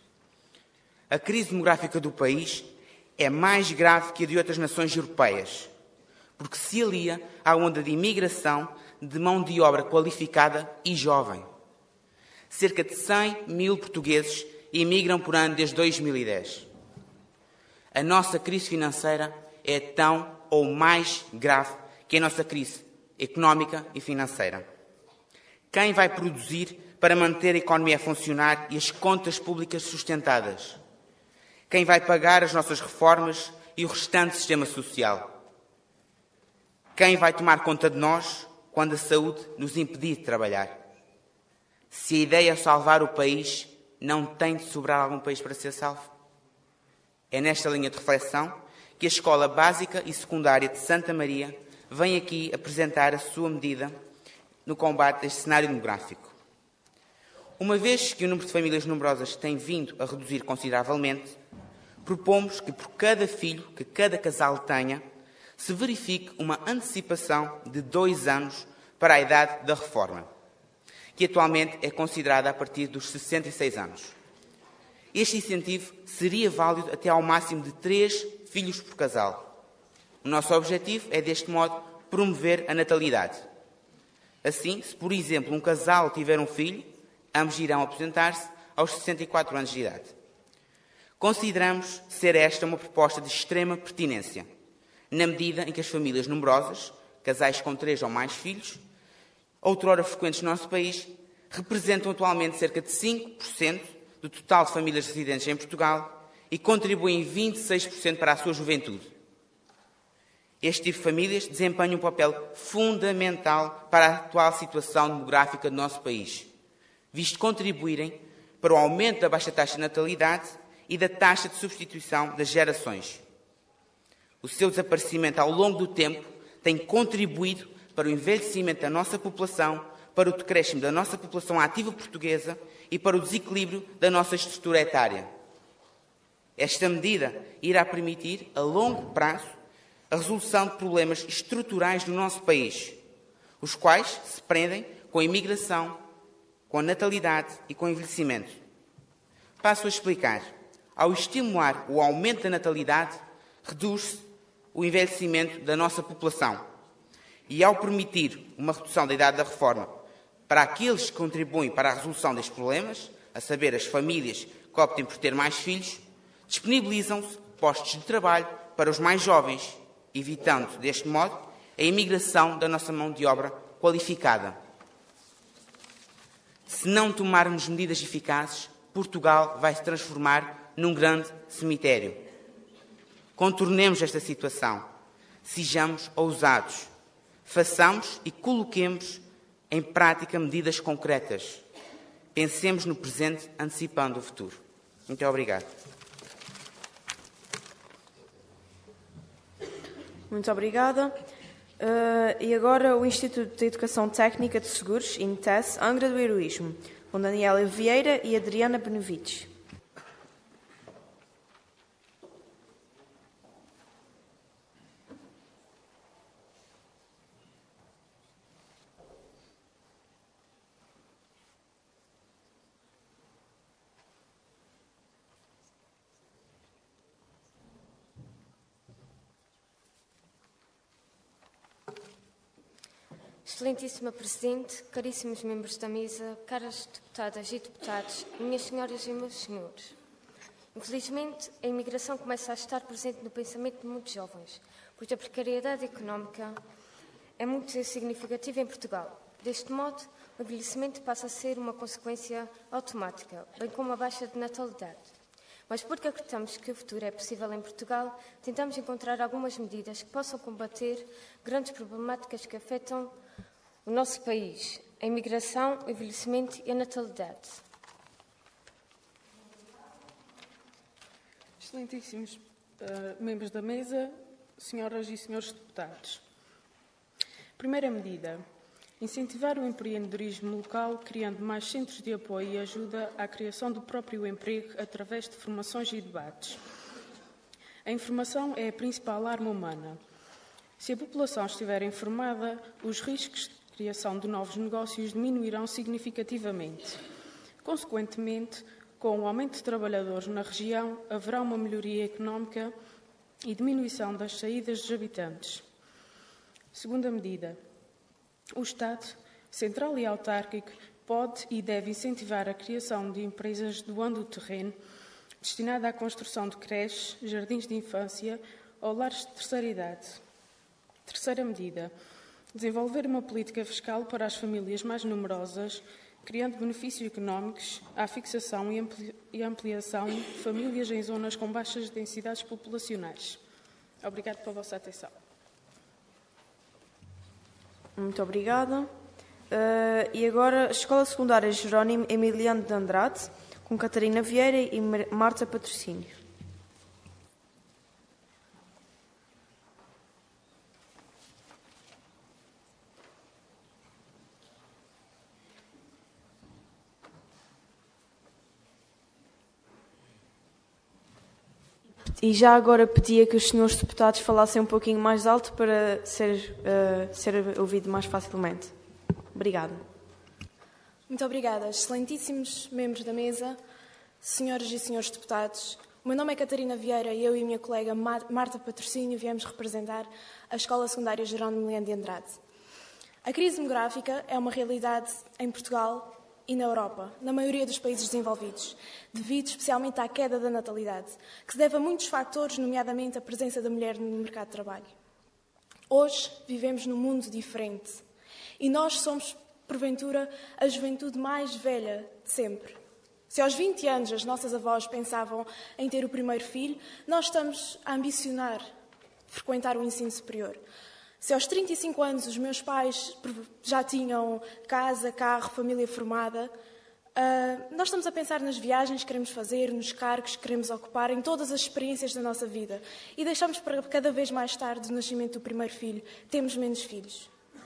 A crise demográfica do país é mais grave que a de outras nações europeias, porque se alia à onda de imigração de mão de obra qualificada e jovem. Cerca de cem mil portugueses imigram por ano desde dois mil e dez. A nossa crise financeira é tão ou mais grave que a nossa crise económica e financeira. Quem vai produzir para manter a economia a funcionar e as contas públicas sustentadas? Quem vai pagar as nossas reformas e o restante sistema social? Quem vai tomar conta de nós quando a saúde nos impedir de trabalhar? Se a ideia é salvar o país, não tem de sobrar algum país para ser salvo? É nesta linha de reflexão que a Escola Básica e Secundária de Santa Maria vem aqui apresentar a sua medida no combate a este cenário demográfico. Uma vez que o número de famílias numerosas tem vindo a reduzir consideravelmente, propomos que por cada filho que cada casal tenha, se verifique uma antecipação de dois anos para a idade da reforma, que atualmente é considerada a partir dos sessenta e seis anos. Este incentivo seria válido até ao máximo de três filhos por casal. O nosso objetivo é, deste modo, promover a natalidade. Assim, se, por exemplo, um casal tiver um filho, ambos irão aposentar-se aos sessenta e quatro anos de idade. Consideramos ser esta uma proposta de extrema pertinência, na medida em que as famílias numerosas, casais com três ou mais filhos, outrora frequentes no nosso país, representam atualmente cerca de cinco por cento do total de famílias residentes em Portugal e contribuem vinte e seis por cento para a sua juventude. Este tipo de famílias desempenha um papel fundamental para a atual situação demográfica do nosso país, visto contribuírem para o aumento da baixa taxa de natalidade e da taxa de substituição das gerações. O seu desaparecimento ao longo do tempo tem contribuído para o envelhecimento da nossa população, para o decréscimo da nossa população ativa portuguesa e para o desequilíbrio da nossa estrutura etária. Esta medida irá permitir, a longo prazo, a resolução de problemas estruturais do nosso país, os quais se prendem com a imigração, com a natalidade e com o envelhecimento. Passo a explicar. Ao estimular o aumento da natalidade, reduz-se o envelhecimento da nossa população. E ao permitir uma redução da idade da reforma para aqueles que contribuem para a resolução destes problemas, a saber, as famílias que optem por ter mais filhos, disponibilizam-se postos de trabalho para os mais jovens, evitando, deste modo, a imigração da nossa mão de obra qualificada. Se não tomarmos medidas eficazes, Portugal vai se transformar num grande cemitério. Contornemos esta situação. Sejamos ousados. Façamos e coloquemos em prática medidas concretas. Pensemos no presente, antecipando o futuro. Muito obrigado. Muito obrigada. Uh, e agora o Instituto de Educação Técnica de Seguros, INTES, Angra do Heroísmo, com Daniela Vieira e Adriana Benevides. Excelentíssima Presidente, caríssimos membros da mesa, caras deputadas e deputados, minhas senhoras e meus senhores. Infelizmente, a imigração começa a estar presente no pensamento de muitos jovens, pois a precariedade económica é muito significativa em Portugal. Deste modo, o envelhecimento passa a ser uma consequência automática, bem como a baixa de natalidade. Mas porque acreditamos que o futuro é possível em Portugal, tentamos encontrar algumas medidas que possam combater grandes problemáticas que afetam o nosso país, a imigração, o envelhecimento e a natalidade. Excelentíssimos uh, membros da mesa, senhoras e senhores deputados. Primeira medida. Incentivar o empreendedorismo local, criando mais centros de apoio e ajuda à criação do próprio emprego através de formações e debates. A informação é a principal arma humana. Se a população estiver informada, os riscos de criação de novos negócios diminuirão significativamente. Consequentemente, com o aumento de trabalhadores na região, haverá uma melhoria económica e diminuição das saídas dos habitantes. Segunda medida. O Estado, central e autárquico, pode e deve incentivar a criação de empresas doando o terreno destinado à construção de creches, jardins de infância ou lares de terceira idade. Terceira medida. Desenvolver uma política fiscal para as famílias mais numerosas, criando benefícios económicos à fixação e ampliação de famílias em zonas com baixas densidades populacionais. Obrigado pela vossa atenção. Muito obrigada. Uh, e agora, a Escola Secundária Jerónimo Emiliano de Andrade, com Catarina Vieira e Marta Patrocínio. E já agora pedia que os senhores deputados falassem um pouquinho mais alto para ser, uh, ser ouvido mais facilmente. Obrigada. Muito obrigada. Excelentíssimos membros da mesa, senhoras e senhores deputados, o meu nome é Catarina Vieira e eu e a minha colega Marta Patrocínio viemos representar a Escola Secundária Jerónimo Emiliano de Andrade. A crise demográfica é uma realidade em Portugal e na Europa, na maioria dos países desenvolvidos, devido especialmente à queda da natalidade, que se deve a muitos fatores, nomeadamente a presença da mulher no mercado de trabalho. Hoje vivemos num mundo diferente e nós somos, porventura, a juventude mais velha de sempre. Se aos vinte anos as nossas avós pensavam em ter o primeiro filho, nós estamos a ambicionar frequentar o ensino superior. Se aos trinta e cinco anos os meus pais já tinham casa, carro, família formada, uh, nós estamos a pensar nas viagens que queremos fazer, nos cargos que queremos ocupar, em todas as experiências da nossa vida. E deixamos para cada vez mais tarde o nascimento do primeiro filho. Temos menos filhos.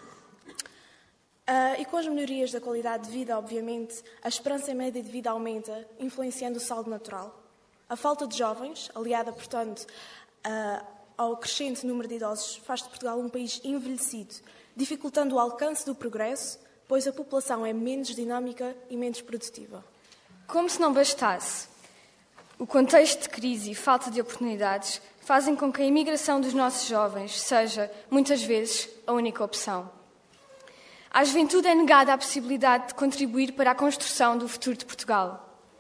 Uh, e com as melhorias da qualidade de vida, obviamente, a esperança média de vida aumenta, influenciando o saldo natural. A falta de jovens, aliada, portanto, uh, ao crescente número de idosos, faz de Portugal um país envelhecido, dificultando o alcance do progresso, pois a população é menos dinâmica e menos produtiva. Como se não bastasse, o contexto de crise e falta de oportunidades fazem com que a imigração dos nossos jovens seja, muitas vezes, a única opção. À juventude é negada a possibilidade de contribuir para a construção do futuro de Portugal.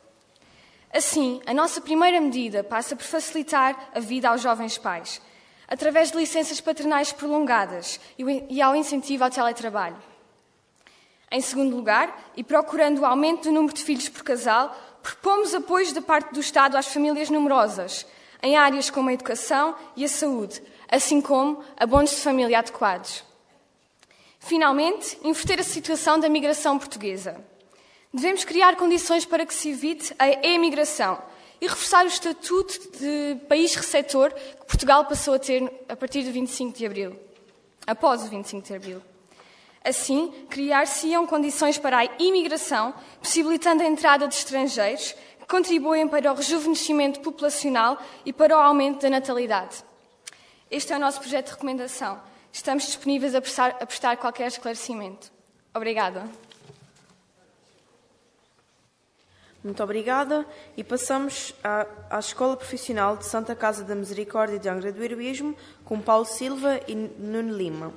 Assim, a nossa primeira medida passa por facilitar a vida aos jovens pais, através de licenças paternais prolongadas e ao incentivo ao teletrabalho. Em segundo lugar, e procurando o aumento do número de filhos por casal, propomos apoios da parte do Estado às famílias numerosas, em áreas como a educação e a saúde, assim como abonos de família adequados. Finalmente, inverter a situação da migração portuguesa. Devemos criar condições para que se evite a emigração e reforçar o estatuto de país receptor que Portugal passou a ter a partir do vinte e cinco de abril, após o vinte e cinco de abril. Assim, criar-se-iam condições para a imigração, possibilitando a entrada de estrangeiros que contribuem para o rejuvenescimento populacional e para o aumento da natalidade. Este é o nosso projeto de recomendação. Estamos disponíveis a prestar, a prestar qualquer esclarecimento. Obrigada. Muito obrigada. E passamos à, à Escola Profissional de Santa Casa da Misericórdia de Angra do Heroísmo, com Paulo Silva e Nuno Lima.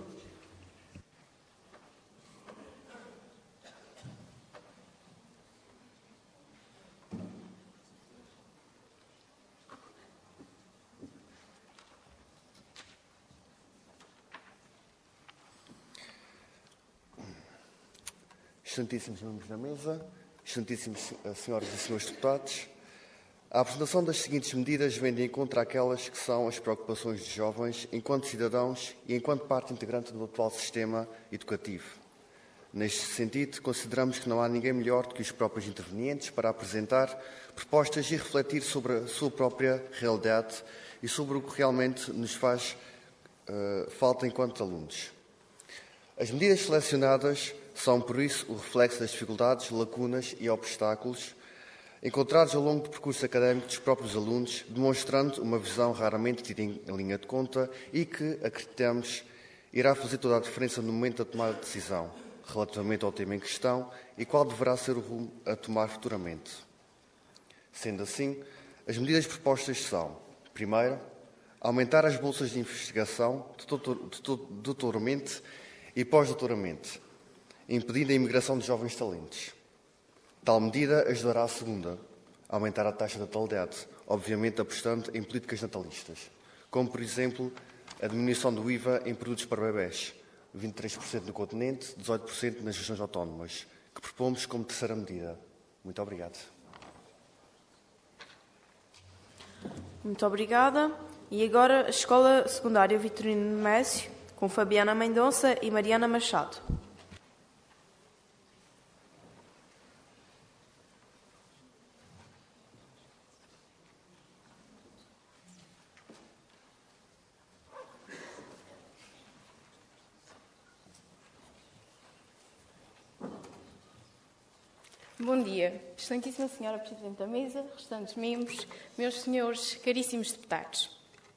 Excelentíssimos membros da mesa, excelentíssimos senhoras e senhores deputados, a apresentação das seguintes medidas vem de encontro àquelas que são as preocupações dos jovens enquanto cidadãos e enquanto parte integrante do atual sistema educativo. Neste sentido, consideramos que não há ninguém melhor do que os próprios intervenientes para apresentar propostas e refletir sobre a sua própria realidade e sobre o que realmente nos faz uh, falta enquanto alunos. As medidas selecionadas são, por isso, o reflexo das dificuldades, lacunas e obstáculos encontrados ao longo do percurso académico dos próprios alunos, demonstrando uma visão raramente tida em linha de conta e que, acreditamos, irá fazer toda a diferença no momento da tomada de decisão, relativamente ao tema em questão e qual deverá ser o rumo a tomar futuramente. Sendo assim, as medidas propostas são, primeiro, aumentar as bolsas de investigação, de doutoramento e pós-doutoramento, impedindo a imigração de jovens talentos. Tal medida ajudará a segunda, a aumentar a taxa de natalidade, obviamente apostando em políticas natalistas, como, por exemplo, a diminuição do I V A em produtos para bebés, vinte e três por cento no continente, dezoito por cento nas regiões autónomas, que propomos como terceira medida. Muito obrigado. Muito obrigada. E agora a Escola Secundária Vitorino Nemésio, com Fabiana Mendonça e Mariana Machado. Bom dia, Excelentíssima Senhora Presidente da Mesa, restantes membros, meus senhores caríssimos deputados.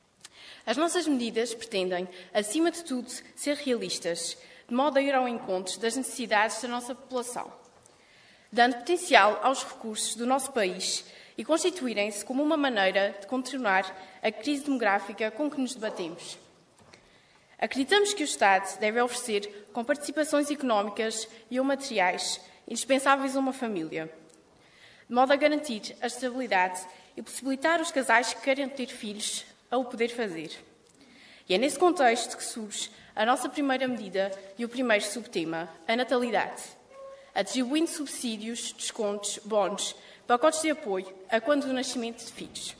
As nossas medidas pretendem, acima de tudo, ser realistas, de modo a ir ao encontro das necessidades da nossa população, dando potencial aos recursos do nosso país e constituírem-se como uma maneira de contornar a crise demográfica com que nos debatemos. Acreditamos que o Estado deve oferecer, com participações económicas e ou materiais, indispensáveis a uma família, de modo a garantir a estabilidade e possibilitar aos casais que querem ter filhos a o poder fazer. E é nesse contexto que surge a nossa primeira medida e o primeiro subtema, a natalidade, atribuindo subsídios, descontos, bónus, pacotes de apoio a quando do nascimento de filhos.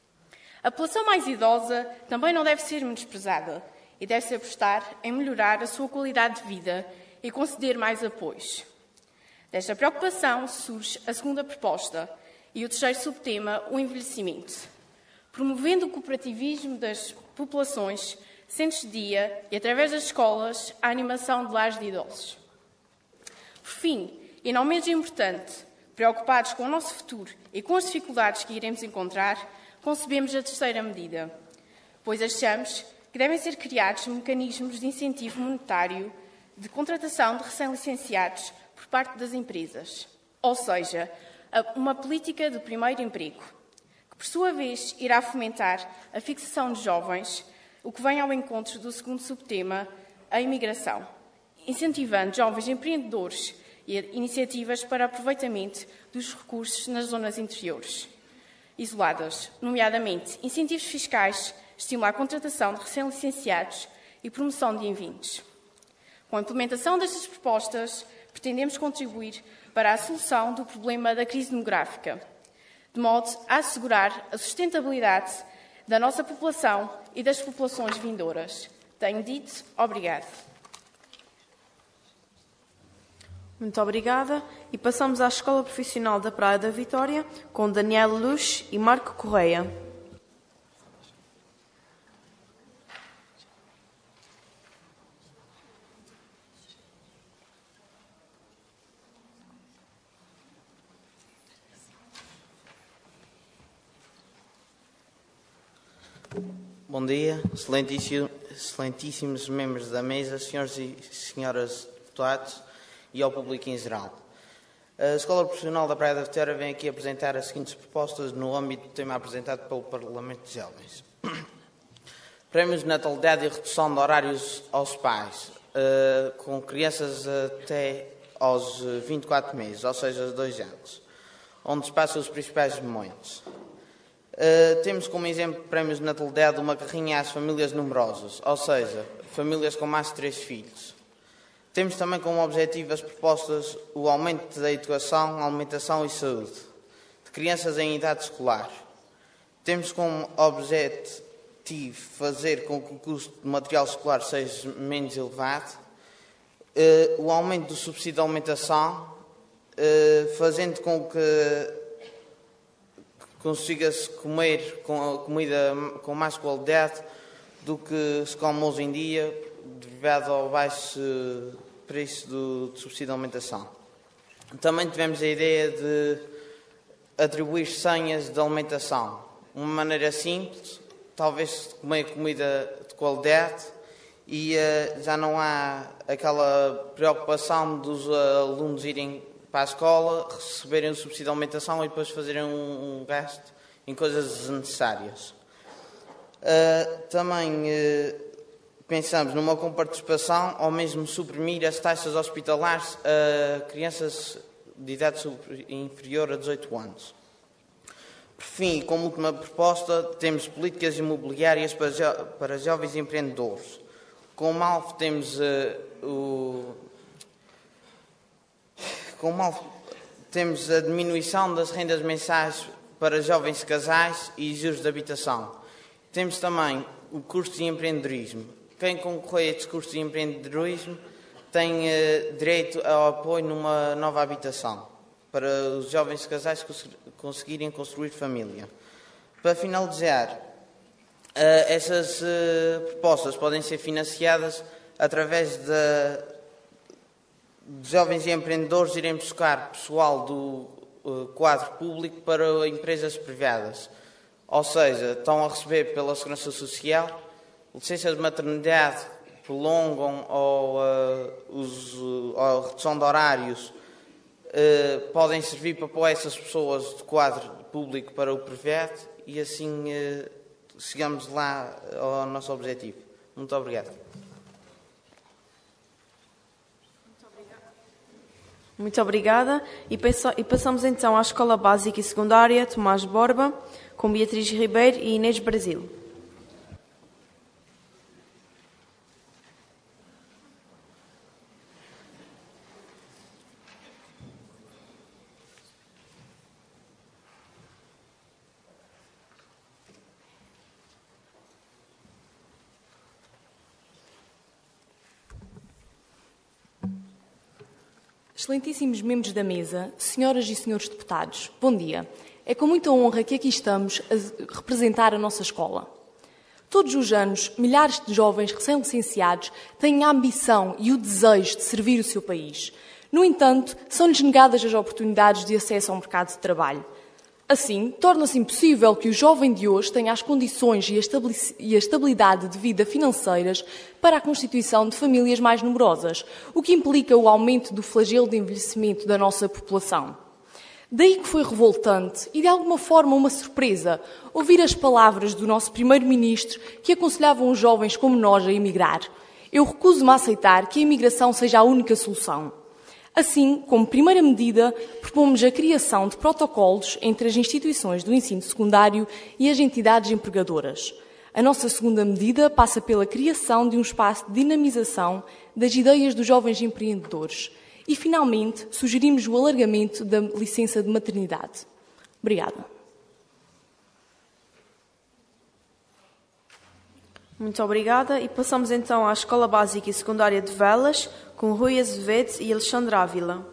A população mais idosa também não deve ser menosprezada e deve-se apostar em melhorar a sua qualidade de vida e conceder mais apoios. Desta preocupação surge a segunda proposta e o terceiro subtema, o envelhecimento, promovendo o cooperativismo das populações, centros de dia e, através das escolas, a animação de lares de idosos. Por fim, e não menos importante, preocupados com o nosso futuro e com as dificuldades que iremos encontrar, concebemos a terceira medida, pois achamos que devem ser criados mecanismos de incentivo monetário de contratação de recém-licenciados por parte das empresas, ou seja, uma política do primeiro emprego, que por sua vez irá fomentar a fixação de jovens, o que vem ao encontro do segundo subtema, a imigração, incentivando jovens empreendedores e iniciativas para aproveitamento dos recursos nas zonas interiores isoladas, nomeadamente incentivos fiscais, estímulo à contratação de recém-licenciados e promoção de em-vindos. Com a implementação destas propostas, pretendemos contribuir para a solução do problema da crise demográfica, de modo a assegurar a sustentabilidade da nossa população e das populações vindouras. Tenho dito, obrigado. Muito obrigada. E passamos à Escola Profissional da Praia da Vitória, com Daniel Luz e Marco Correia. Bom dia, excelentíssimo, excelentíssimos membros da mesa, senhores e senhoras deputados e ao público em geral. A Escola Profissional da Praia da Vitória vem aqui apresentar as seguintes propostas no âmbito do tema apresentado pelo Parlamento de Jovens. Prémios de natalidade e redução de horários aos pais, uh, com crianças até aos vinte e quatro meses, ou seja, aos dois anos, onde se passam os principais momentos. Uh, temos como exemplo de prémios de natalidade uma carrinha às famílias numerosas, ou seja, famílias com mais de três filhos. Temos também como objetivo as propostas o aumento da educação, alimentação e saúde de crianças em idade escolar. Temos como objetivo fazer com que o custo de material escolar seja menos elevado, uh, o aumento do subsídio de alimentação, uh, fazendo com que consiga-se comer com comida com mais qualidade, do que se come hoje em dia, devido ao baixo preço do, do subsídio de alimentação. Também tivemos a ideia de atribuir senhas de alimentação. Uma maneira simples, talvez comer comida de qualidade e uh, já não há aquela preocupação dos uh, alunos irem para a escola, receberem o subsídio de alimentação e depois fazerem um, um gasto em coisas desnecessárias. Uh, também uh, pensamos numa comparticipação ou mesmo suprimir as taxas hospitalares a crianças de idade inferior a dezoito anos. Por fim, como última proposta, temos políticas imobiliárias para, jo para jovens empreendedores. Como alvo temos uh, o... Como alvo temos a diminuição das rendas mensais para jovens casais e juros de habitação. Temos também o curso de empreendedorismo. Quem concorrer a este curso de empreendedorismo tem uh, direito ao apoio numa nova habitação, para os jovens casais cons conseguirem construir família. Para finalizar, uh, essas uh, propostas podem ser financiadas através de, de jovens empreendedores irem buscar pessoal do uh, quadro público para empresas privadas. Ou seja, estão a receber pela Segurança Social licenças de maternidade, prolongam ou, uh, os, uh, ou redução de horários, uh, podem servir para pôr essas pessoas de quadro público para o privado e assim uh, chegamos lá ao nosso objetivo. Muito obrigado. Muito obrigada. E, penso, e passamos então à Escola Básica e Secundária Tomás Borba, com Beatriz Ribeiro e Inês Brasil. Excelentíssimos membros da mesa, senhoras e senhores deputados, bom dia. É com muita honra que aqui estamos a representar a nossa escola. Todos os anos, milhares de jovens recém-licenciados têm a ambição e o desejo de servir o seu país. No entanto, são-lhes negadas as oportunidades de acesso ao mercado de trabalho. Assim, torna-se impossível que o jovem de hoje tenha as condições e a estabilidade de vida financeiras para a constituição de famílias mais numerosas, o que implica o aumento do flagelo de envelhecimento da nossa população. Daí que foi revoltante e, de alguma forma, uma surpresa ouvir as palavras do nosso primeiro-ministro que aconselhavam os jovens como nós a emigrar. Eu recuso-me a aceitar que a imigração seja a única solução. Assim, como primeira medida, propomos a criação de protocolos entre as instituições do ensino secundário e as entidades empregadoras. A nossa segunda medida passa pela criação de um espaço de dinamização das ideias dos jovens empreendedores. E, finalmente, sugerimos o alargamento da licença de maternidade. Obrigada. Muito obrigada. E passamos então à Escola Básica e Secundária de Velas, com Rui Azevedo e Alexandre Ávila.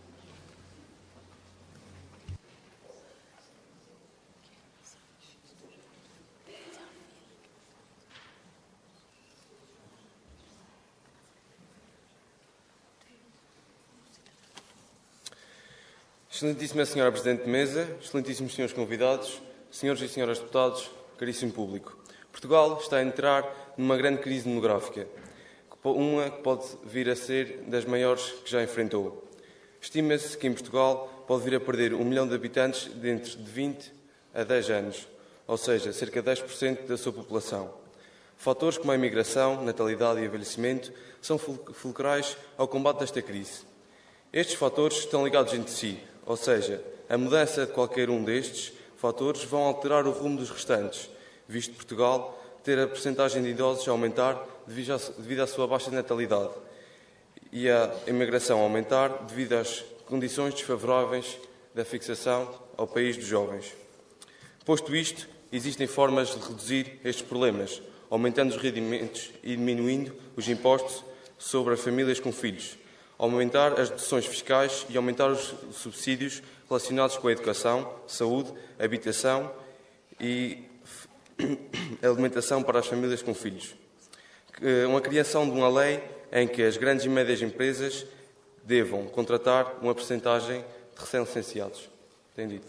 Excelentíssima Senhora Presidente de Mesa, excelentíssimos senhores convidados, senhores e senhoras deputados, caríssimo público. Portugal está a entrar numa grande crise demográfica, uma que pode vir a ser das maiores que já enfrentou. Estima-se que em Portugal pode vir a perder um milhão de habitantes dentro de vinte a dez anos, ou seja, cerca de dez por cento da sua população. Fatores como a imigração, natalidade e envelhecimento são fulcrais ao combate desta crise. Estes fatores estão ligados entre si, ou seja, a mudança de qualquer um destes fatores vão alterar o rumo dos restantes, visto Portugal ter a percentagem de idosos a aumentar devido à sua baixa natalidade e a imigração a aumentar devido às condições desfavoráveis da fixação ao país dos jovens. Posto isto, existem formas de reduzir estes problemas, aumentando os rendimentos e diminuindo os impostos sobre as famílias com filhos, aumentar as deduções fiscais e aumentar os subsídios relacionados com a educação, saúde, habitação e alimentação para as famílias com filhos. Uma criação de uma lei em que as grandes e médias empresas devam contratar uma percentagem de recém-licenciados. Entendido.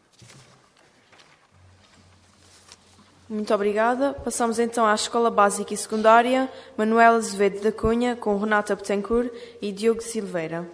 Muito obrigada. Passamos então à Escola Básica e Secundária Manuel Azevedo da Cunha, com Renata Betancourt e Diogo Silveira.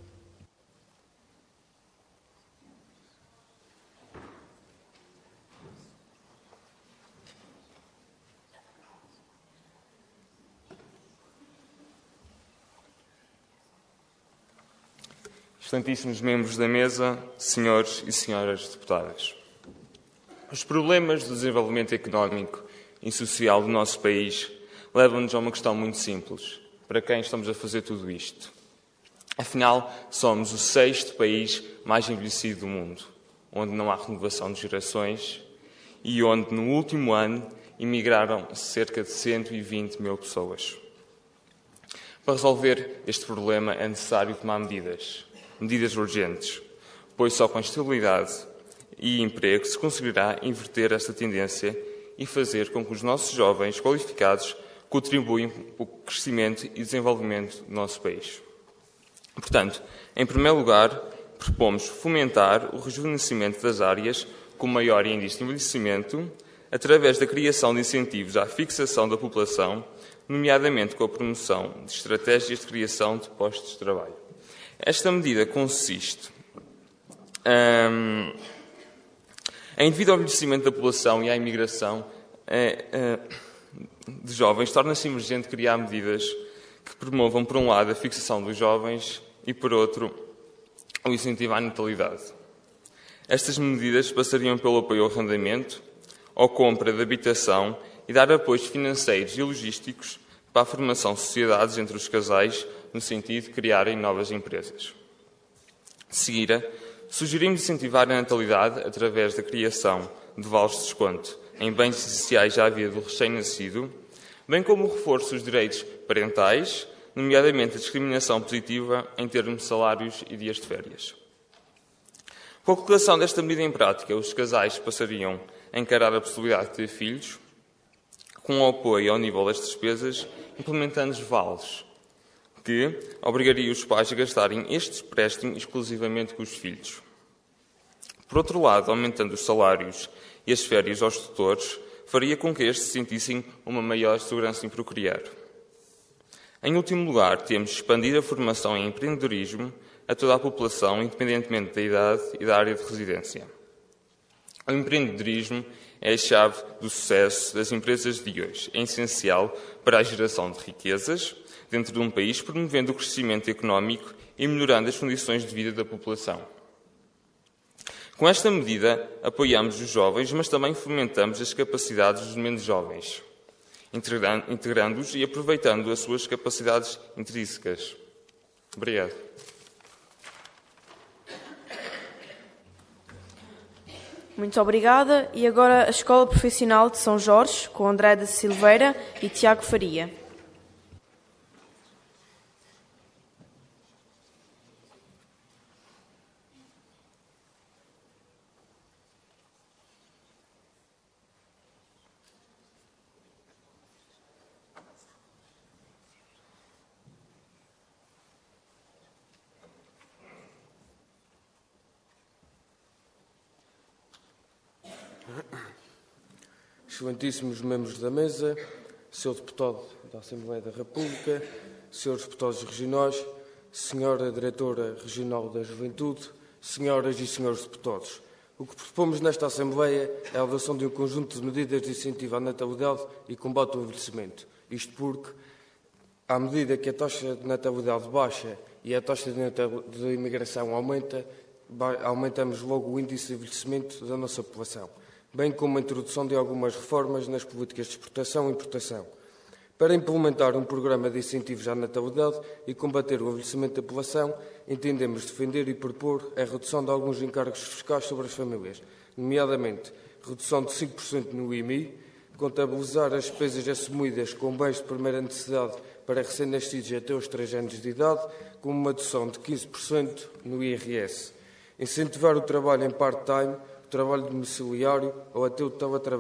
Excelentíssimos membros da mesa, senhores e senhoras deputadas. Os problemas do desenvolvimento económico e social do nosso país levam-nos a uma questão muito simples. Para quem estamos a fazer tudo isto? Afinal, somos o sexto país mais envelhecido do mundo, onde não há renovação de gerações e onde, no último ano, emigraram cerca de cento e vinte mil pessoas. Para resolver este problema é necessário tomar medidas. Medidas urgentes, pois só com estabilidade e emprego se conseguirá inverter esta tendência e fazer com que os nossos jovens qualificados contribuam para o crescimento e desenvolvimento do nosso país. Portanto, em primeiro lugar, propomos fomentar o rejuvenescimento das áreas com maior índice de envelhecimento através da criação de incentivos à fixação da população, nomeadamente com a promoção de estratégias de criação de postos de trabalho. Esta medida consiste hum, em, devido ao envelhecimento da população e à imigração é, é, de jovens, torna-se emergente criar medidas que promovam, por um lado, a fixação dos jovens e, por outro, o incentivo à natalidade. Estas medidas passariam pelo apoio ao arrendamento, ou compra de habitação e dar apoios financeiros e logísticos para a formação de sociedades entre os casais, no sentido de criarem novas empresas. De seguida, sugerimos incentivar a natalidade através da criação de vales de desconto em bens essenciais à vida do recém-nascido, bem como o reforço dos direitos parentais, nomeadamente a discriminação positiva em termos de salários e dias de férias. Com a colocação desta medida em prática, os casais passariam a encarar a possibilidade de ter filhos, com o apoio ao nível das despesas, implementando os vales, que obrigaria os pais a gastarem este empréstimo exclusivamente com os filhos. Por outro lado, aumentando os salários e as férias aos tutores, faria com que estes sentissem uma maior segurança em procriar. Em último lugar, temos expandir a formação em empreendedorismo a toda a população, independentemente da idade e da área de residência. O empreendedorismo é a chave do sucesso das empresas de hoje. É essencial para a geração de riquezas dentro de um país, promovendo o crescimento económico e melhorando as condições de vida da população. Com esta medida, apoiamos os jovens, mas também fomentamos as capacidades dos menos jovens, integrando-os e aproveitando as suas capacidades intrínsecas. Obrigado. Muito obrigada. E agora a Escola Profissional de São Jorge, com André da Silveira e Tiago Faria. Excelentíssimos membros da mesa, senhor Deputado da Assembleia da República, senhores Deputados Regionais, senhora Diretora Regional da Juventude, senhoras e senhores Deputados. O que propomos nesta Assembleia é a adoção de um conjunto de medidas de incentivo à natalidade e combate ao envelhecimento. Isto porque, à medida que a taxa de natalidade baixa e a taxa de imigração aumenta, aumentamos logo o índice de envelhecimento da nossa população, bem como a introdução de algumas reformas nas políticas de exportação e importação. Para implementar um programa de incentivos à natalidade e combater o envelhecimento da população, entendemos defender e propor a redução de alguns encargos fiscais sobre as famílias, nomeadamente redução de cinco por cento no I M I, contabilizar as despesas assumidas com bens de primeira necessidade para recém-nascidos até aos três anos de idade, com uma redução de quinze por cento no I R S, incentivar o trabalho em part-time, trabalho domiciliário ou até o teletrabalho,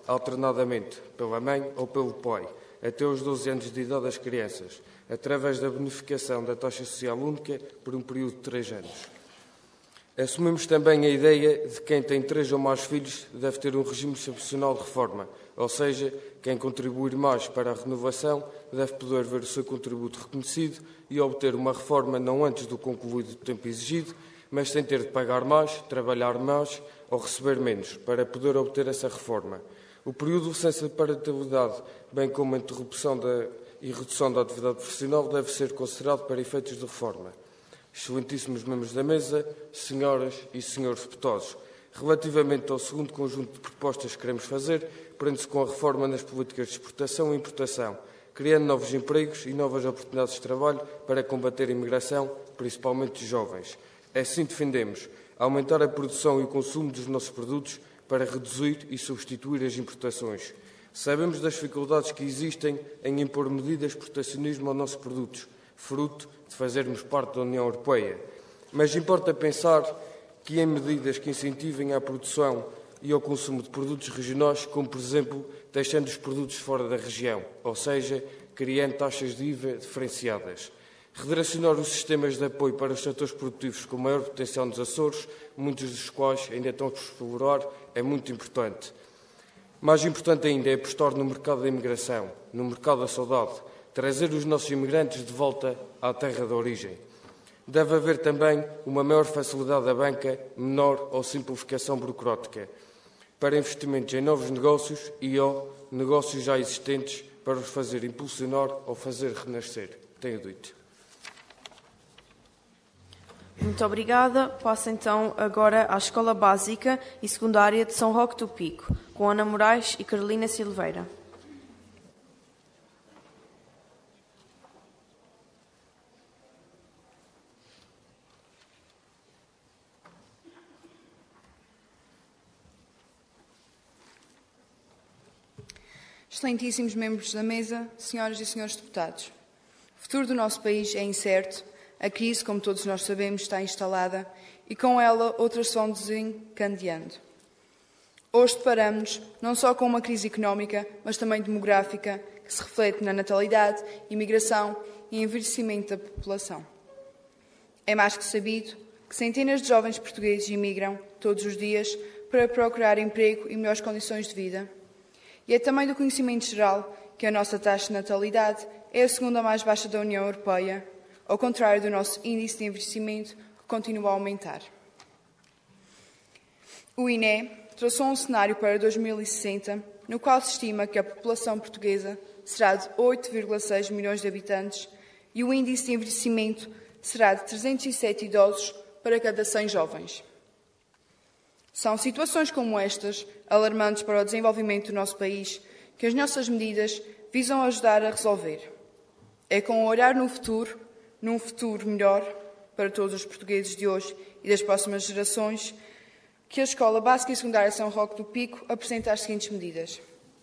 alternadamente pela mãe ou pelo pai, até os doze anos de idade das crianças, através da bonificação da taxa social única por um período de três anos. Assumimos também a ideia de que quem tem três ou mais filhos deve ter um regime excepcional de reforma, ou seja, quem contribuir mais para a renovação deve poder ver o seu contributo reconhecido e obter uma reforma não antes do concluído tempo exigido, mas sem ter de pagar mais, trabalhar mais ou receber menos, para poder obter essa reforma. O período de licença de parentalidade, bem como a interrupção da, e redução da atividade profissional, deve ser considerado para efeitos de reforma. Excelentíssimos membros da mesa, senhoras e senhores deputados, relativamente ao segundo conjunto de propostas que queremos fazer, prende-se com a reforma nas políticas de exportação e importação, criando novos empregos e novas oportunidades de trabalho para combater a imigração, principalmente de jovens. Assim defendemos aumentar a produção e o consumo dos nossos produtos para reduzir e substituir as importações. Sabemos das dificuldades que existem em impor medidas de protecionismo aos nossos produtos, fruto de fazermos parte da União Europeia. Mas importa pensar que em medidas que incentivem a produção e ao consumo de produtos regionais, como, por exemplo, deixando os produtos fora da região, ou seja, criando taxas de I V A diferenciadas. Redirecionar os sistemas de apoio para os setores produtivos com maior potencial nos Açores, muitos dos quais ainda estão a explorar, é muito importante. Mais importante ainda é apostar no mercado da imigração, no mercado da saudade, trazer os nossos imigrantes de volta à terra de origem. Deve haver também uma maior facilidade da banca, menor ou simplificação burocrática, para investimentos em novos negócios e ou negócios já existentes para os fazer impulsionar ou fazer renascer. Tenho dito. Muito obrigada. Passo então agora à Escola Básica e Secundária de São Roque do Pico, com Ana Moraes e Carolina Silveira. Excelentíssimos membros da mesa, senhoras e senhores deputados, o futuro do nosso país é incerto, a crise, como todos nós sabemos, está instalada e com ela outras se vão desencadeando. Hoje deparamos não só com uma crise económica, mas também demográfica, que se reflete na natalidade, imigração e envelhecimento da população. É mais que sabido que centenas de jovens portugueses imigram todos os dias para procurar emprego e melhores condições de vida. E é também do conhecimento geral que a nossa taxa de natalidade é a segunda mais baixa da União Europeia, ao contrário do nosso índice de envelhecimento, que continua a aumentar. O I N E traçou um cenário para dois mil e sessenta, no qual se estima que a população portuguesa será de oito vírgula seis milhões de habitantes e o índice de envelhecimento será de trezentos e sete idosos para cada cem jovens. São situações como estas, alarmantes para o desenvolvimento do nosso país, que as nossas medidas visam ajudar a resolver. É com o olhar no futuro, num futuro melhor para todos os portugueses de hoje e das próximas gerações, que a Escola Básica e Secundária São Roque do Pico apresenta as seguintes medidas.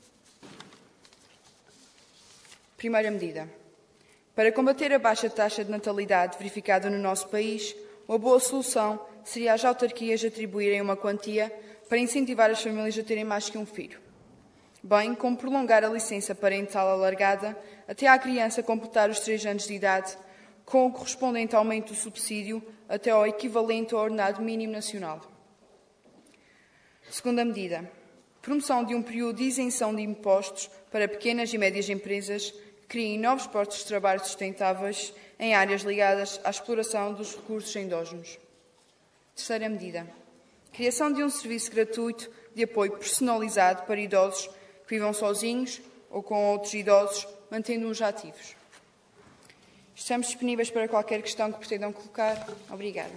Primeira medida. Para combater a baixa taxa de natalidade verificada no nosso país, uma boa solução seria as autarquias atribuírem uma quantia para incentivar as famílias a terem mais que um filho, bem como prolongar a licença parental alargada até à criança completar os três anos de idade, com o correspondente aumento do subsídio até ao equivalente ao ordenado mínimo nacional. Segunda medida. Promoção de um período de isenção de impostos para pequenas e médias empresas que criem novos postos de trabalho sustentáveis em áreas ligadas à exploração dos recursos endógenos. Terceira medida. Criação de um serviço gratuito de apoio personalizado para idosos que vivam sozinhos ou com outros idosos, mantendo-os ativos. Estamos disponíveis para qualquer questão que pretendam colocar. Obrigada.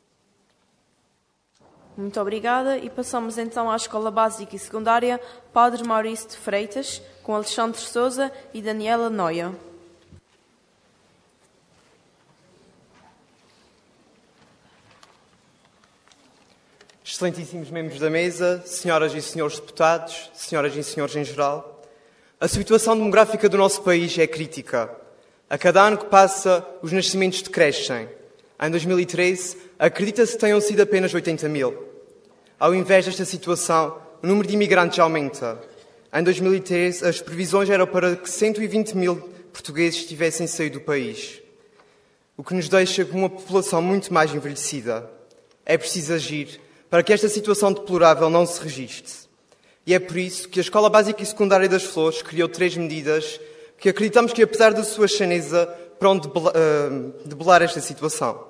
Muito obrigada. E passamos então à Escola Básica e Secundária Padre Maurício de Freitas, com Alexandre Sousa e Daniela Noia. Excelentíssimos membros da mesa, senhoras e senhores deputados, senhoras e senhores em geral, a situação demográfica do nosso país é crítica. A cada ano que passa, os nascimentos decrescem. Em dois mil e treze, acredita-se que tenham sido apenas oitenta mil. Ao invés desta situação, o número de imigrantes aumenta. Em dois mil e treze, as previsões eram para que cento e vinte mil portugueses tivessem saído do país, o que nos deixa com uma população muito mais envelhecida. É preciso agir para que esta situação deplorável não se registre. E é por isso que a Escola Básica e Secundária das Flores criou três medidas que acreditamos que, apesar da sua chaneza, pronto de debelar esta situação.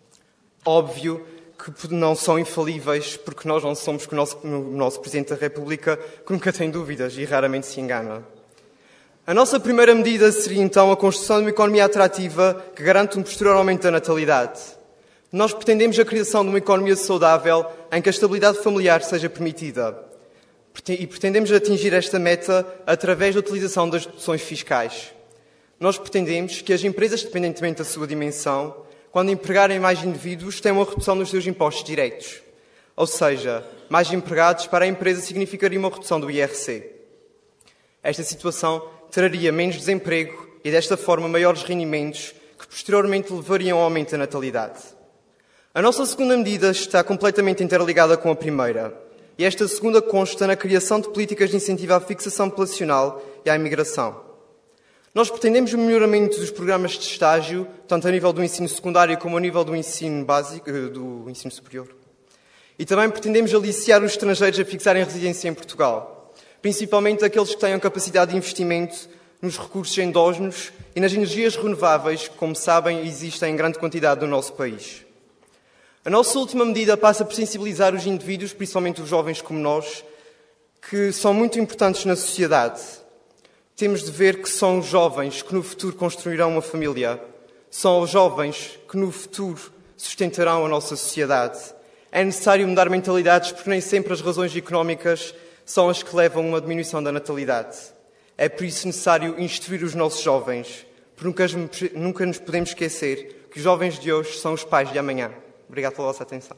Óbvio que não são infalíveis, porque nós não somos que o nosso, o nosso Presidente da República, que nunca tem dúvidas e raramente se engana. A nossa primeira medida seria, então, a construção de uma economia atrativa que garante um posterior aumento da natalidade. Nós pretendemos a criação de uma economia saudável em que a estabilidade familiar seja permitida. E pretendemos atingir esta meta através da utilização das deduções fiscais. Nós pretendemos que as empresas, independentemente da sua dimensão, quando empregarem mais indivíduos, tenham uma redução nos seus impostos diretos. Ou seja, mais empregados para a empresa significaria uma redução do I R C. Esta situação traria menos desemprego e, desta forma, maiores rendimentos que posteriormente levariam ao aumento da natalidade. A nossa segunda medida está completamente interligada com a primeira, e esta segunda consta na criação de políticas de incentivo à fixação populacional e à imigração. Nós pretendemos o melhoramento dos programas de estágio, tanto a nível do ensino secundário como a nível do ensino básico, do ensino superior. E também pretendemos aliciar os estrangeiros a fixarem residência em Portugal, principalmente aqueles que tenham capacidade de investimento nos recursos endógenos e nas energias renováveis, que, como sabem, existem em grande quantidade no nosso país. A nossa última medida passa por sensibilizar os indivíduos, principalmente os jovens como nós, que são muito importantes na sociedade. Temos de ver que são os jovens que no futuro construirão uma família. São os jovens que no futuro sustentarão a nossa sociedade. É necessário mudar mentalidades porque nem sempre as razões económicas são as que levam a uma diminuição da natalidade. É por isso necessário instruir os nossos jovens, porque nunca, nunca nos podemos esquecer que os jovens de hoje são os pais de amanhã. Obrigado pela vossa atenção.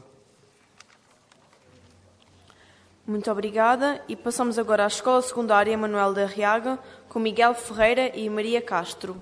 Muito obrigada. E passamos agora à Escola Secundária Manuel da Arriaga, com Miguel Ferreira e Maria Castro.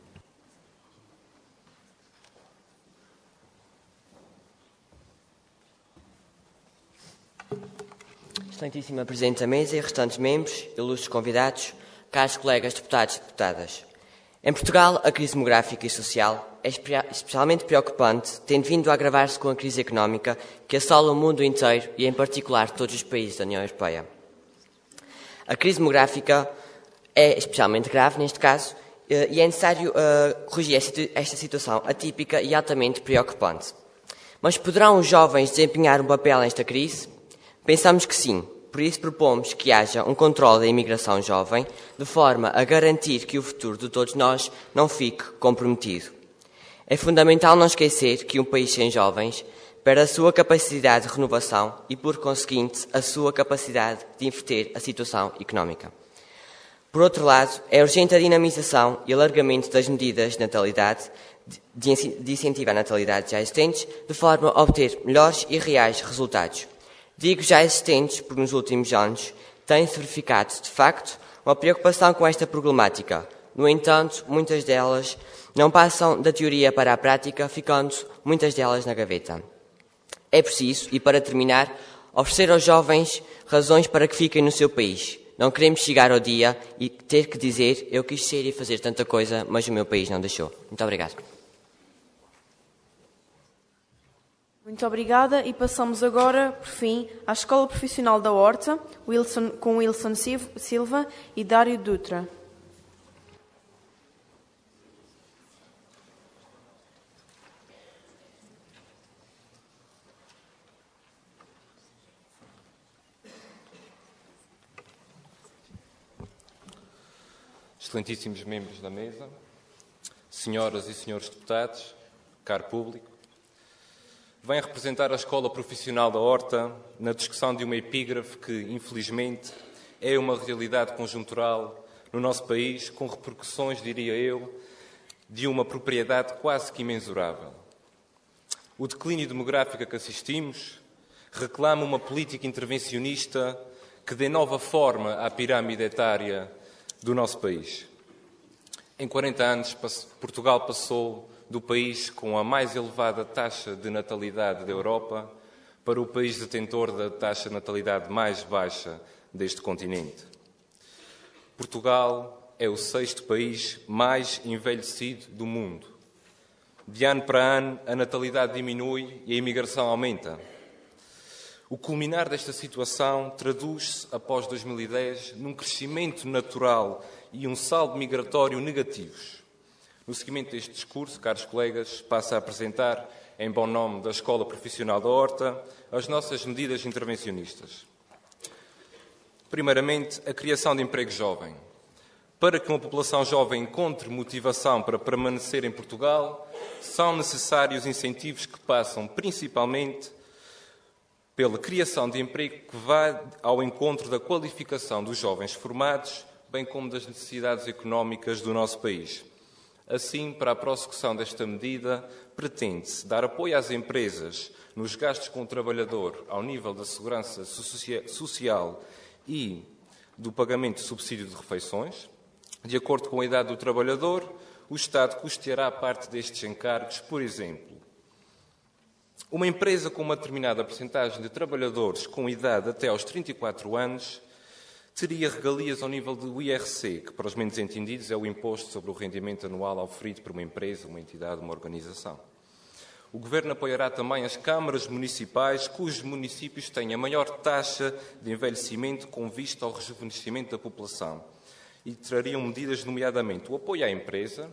Excelentíssima Presidente da Mesa e restantes membros, ilustres convidados, caros colegas deputados e deputadas. Em Portugal, a crise demográfica e social é especialmente preocupante, tendo vindo a agravar-se com a crise económica que assola o mundo inteiro e, em particular, todos os países da União Europeia. A crise demográfica é especialmente grave, neste caso, e é necessário uh, corrigir esta situação atípica e altamente preocupante. Mas poderão os jovens desempenhar um papel nesta crise? Pensamos que sim. Por isso propomos que haja um controle da imigração jovem, de forma a garantir que o futuro de todos nós não fique comprometido. É fundamental não esquecer que um país sem jovens perde a sua capacidade de renovação e, por conseguinte, a sua capacidade de inverter a situação económica. Por outro lado, é urgente a dinamização e alargamento das medidas de natalidade, de incentivo à natalidade já existentes, de forma a obter melhores e reais resultados. Digo já existentes, porque nos últimos anos tem-se verificado, de facto, uma preocupação com esta problemática. No entanto, muitas delas não passam da teoria para a prática, ficando muitas delas na gaveta. É preciso, e para terminar, oferecer aos jovens razões para que fiquem no seu país. Não queremos chegar ao dia e ter que dizer eu quis ser e fazer tanta coisa, mas o meu país não deixou. Muito obrigado. Muito obrigada e passamos agora, por fim, à Escola Profissional da Horta, Wilson, com Wilson Silva e Dário Dutra. Excelentíssimos membros da mesa, senhoras e senhores deputados, caro público, venho representar a Escola Profissional da Horta na discussão de uma epígrafe que, infelizmente, é uma realidade conjuntural no nosso país, com repercussões, diria eu, de uma propriedade quase que imensurável. O declínio demográfico a que assistimos reclama uma política intervencionista que dê nova forma à pirâmide etária do nosso país. Em quarenta anos, Portugal passou do país com a mais elevada taxa de natalidade da Europa para o país detentor da taxa de natalidade mais baixa deste continente. Portugal é o sexto país mais envelhecido do mundo. De ano para ano, a natalidade diminui e a imigração aumenta. O culminar desta situação traduz-se, após dois mil e dez, num crescimento natural e um saldo migratório negativos. No seguimento deste discurso, caros colegas, passo a apresentar, em bom nome da Escola Profissional da Horta, as nossas medidas intervencionistas. Primeiramente, a criação de emprego jovem. Para que uma população jovem encontre motivação para permanecer em Portugal, são necessários incentivos que passam principalmente pela criação de emprego que vá ao encontro da qualificação dos jovens formados, bem como das necessidades económicas do nosso país. Assim, para a prossecução desta medida, pretende-se dar apoio às empresas nos gastos com o trabalhador ao nível da segurança social e do pagamento de subsídio de refeições. De acordo com a idade do trabalhador, o Estado custeará parte destes encargos, por exemplo. Uma empresa com uma determinada percentagem de trabalhadores com idade até aos trinta e quatro anos teria regalias ao nível do I R C, que para os menos entendidos é o imposto sobre o rendimento anual auferido por uma empresa, uma entidade, uma organização. O Governo apoiará também as câmaras municipais cujos municípios têm a maior taxa de envelhecimento com vista ao rejuvenescimento da população e trariam medidas, nomeadamente o apoio à empresa,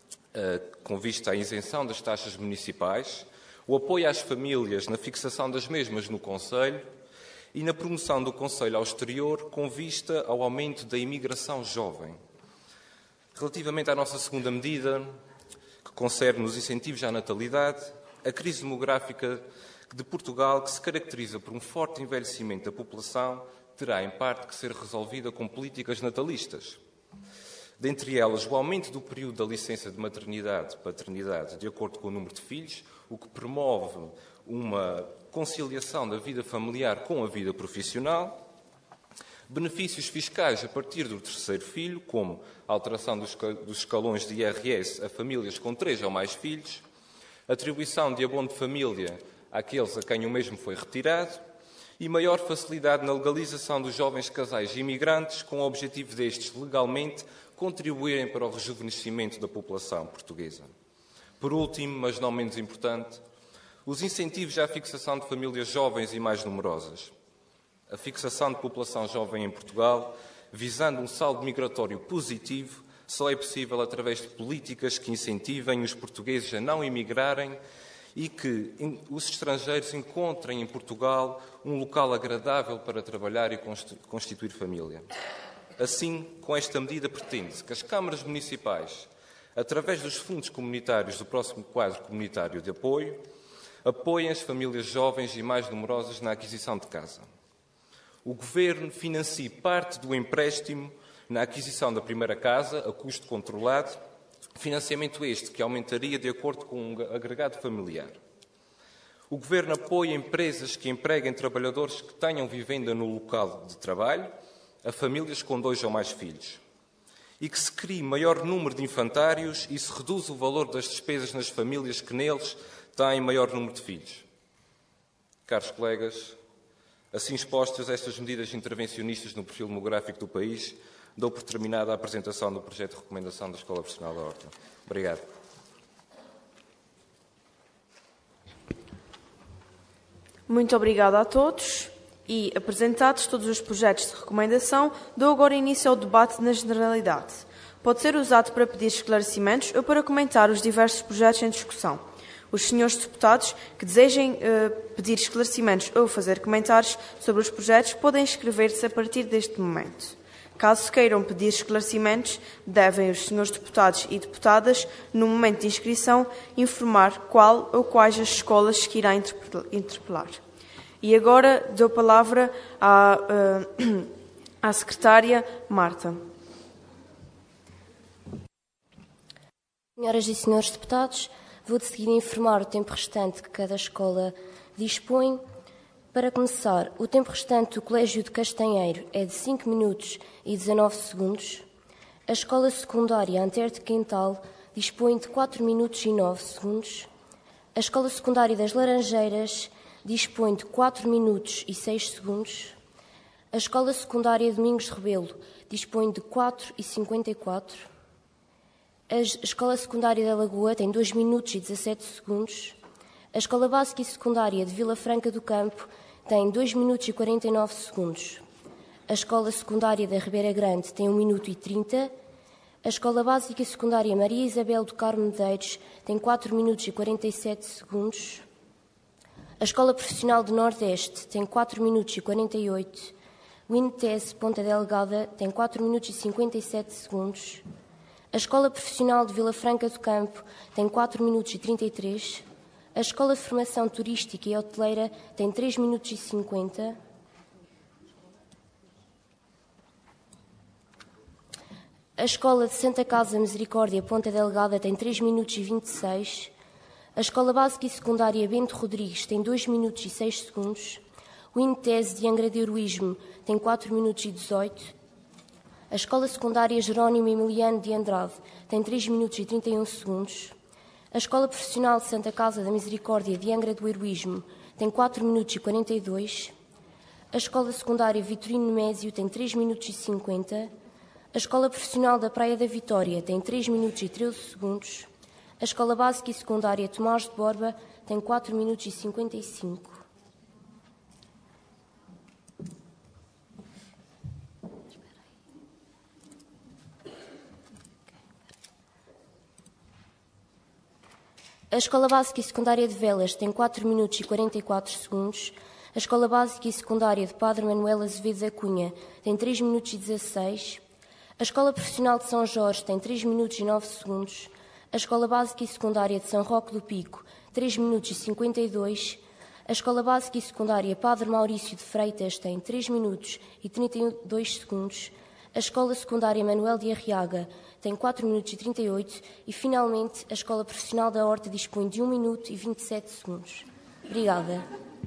com vista à isenção das taxas municipais, o apoio às famílias na fixação das mesmas no Conselho e na promoção do Conselho ao exterior com vista ao aumento da imigração jovem. Relativamente à nossa segunda medida, que concerne os incentivos à natalidade, a crise demográfica de Portugal, que se caracteriza por um forte envelhecimento da população, terá em parte que ser resolvida com políticas natalistas. Dentre elas, o aumento do período da licença de maternidade e paternidade de acordo com o número de filhos, o que promove uma conciliação da vida familiar com a vida profissional, benefícios fiscais a partir do terceiro filho, como a alteração dos escalões de I R S a famílias com três ou mais filhos, atribuição de abono de família àqueles a quem o mesmo foi retirado e maior facilidade na legalização dos jovens casais imigrantes, com o objetivo destes, legalmente, contribuírem para o rejuvenescimento da população portuguesa. Por último, mas não menos importante, os incentivos à fixação de famílias jovens e mais numerosas. A fixação de população jovem em Portugal, visando um saldo migratório positivo, só é possível através de políticas que incentivem os portugueses a não emigrarem e que os estrangeiros encontrem em Portugal um local agradável para trabalhar e constituir família. Assim, com esta medida, pretende-se que as câmaras municipais, através dos fundos comunitários do próximo quadro comunitário de apoio, apoiem as famílias jovens e mais numerosas na aquisição de casa. O Governo financie parte do empréstimo na aquisição da primeira casa, a custo controlado, financiamento este que aumentaria de acordo com um agregado familiar. O Governo apoia empresas que empreguem trabalhadores que tenham vivenda no local de trabalho, a famílias com dois ou mais filhos. E que se crie maior número de infantários e se reduz o valor das despesas nas famílias que neles têm maior número de filhos. Caros colegas, assim expostas estas medidas intervencionistas no perfil demográfico do país, dou por terminada a apresentação do projeto de recomendação da Escola Profissional da Horta. Obrigado. Muito obrigada a todos. E, apresentados todos os projetos de recomendação, dou agora início ao debate na generalidade. Pode ser usado para pedir esclarecimentos ou para comentar os diversos projetos em discussão. Os senhores deputados que desejem uh, pedir esclarecimentos ou fazer comentários sobre os projetos podem inscrever-se a partir deste momento. Caso queiram pedir esclarecimentos, devem os senhores deputados e deputadas, no momento de inscrição, informar qual ou quais as escolas que irá interpelar. E agora dou a palavra à, uh, à secretária Marta. Senhoras e senhores deputados, vou de seguida informar o tempo restante que cada escola dispõe. Para começar, o tempo restante do Colégio de Castanheiro é de cinco minutos e dezanove segundos. A Escola Secundária Antero de Quintal dispõe de quatro minutos e nove segundos. A Escola Secundária das Laranjeiras dispõe de quatro minutos e seis segundos. A Escola Secundária Domingos Rebelo dispõe de quatro e cinquenta e quatro. A Escola Secundária da Lagoa tem dois minutos e dezassete segundos. A Escola Básica e Secundária de Vila Franca do Campo tem dois minutos e quarenta e nove segundos. A Escola Secundária da Ribeira Grande tem um minuto e trinta. A Escola Básica e Secundária Maria Isabel do Carmo Medeiros tem quatro minutos e quarenta e sete segundos. A Escola Profissional do Nordeste tem quatro minutos e quarenta e oito. O INTES Ponta Delgada tem quatro minutos e cinquenta e sete segundos. A Escola Profissional de Vila Franca do Campo tem quatro minutos e trinta e três. A Escola de Formação Turística e Hoteleira tem três minutos e cinquenta. A Escola de Santa Casa Misericórdia Ponta Delgada tem três minutos e vinte e seis. A Escola Básica e Secundária Bento Rodrigues tem dois minutos e seis segundos. O INTES de Angra de Heroísmo tem quatro minutos e dezoito. A Escola Secundária Jerónimo Emiliano de Andrade tem três minutos e trinta e um segundos. A Escola Profissional de Santa Casa da Misericórdia de Angra do Heroísmo tem quatro minutos e quarenta e dois. A Escola Secundária Vitorino Nemésio tem três minutos e cinquenta. A Escola Profissional da Praia da Vitória tem três minutos e treze segundos. A Escola Básica e Secundária Tomás de Borba tem quatro minutos e cinquenta e cinco. A Escola Básica e Secundária de Velas tem quatro minutos e quarenta e quatro segundos. A Escola Básica e Secundária de Padre Manuel Azevedo da Cunha tem três minutos e dezasseis. A Escola Profissional de São Jorge tem três minutos e nove segundos. A Escola Básica e Secundária de São Roque do Pico, três minutos e cinquenta e dois. A Escola Básica e Secundária Padre Maurício de Freitas tem três minutos e trinta e dois segundos. A Escola Secundária Manuel de Arriaga tem quatro minutos e trinta e oito. E, finalmente, a Escola Profissional da Horta dispõe de um minuto e vinte e sete segundos. Obrigada.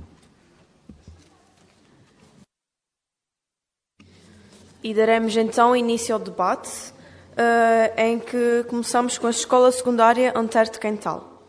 E daremos então início ao debate, uh, em que começamos com a Escola Secundária Antero de Quental.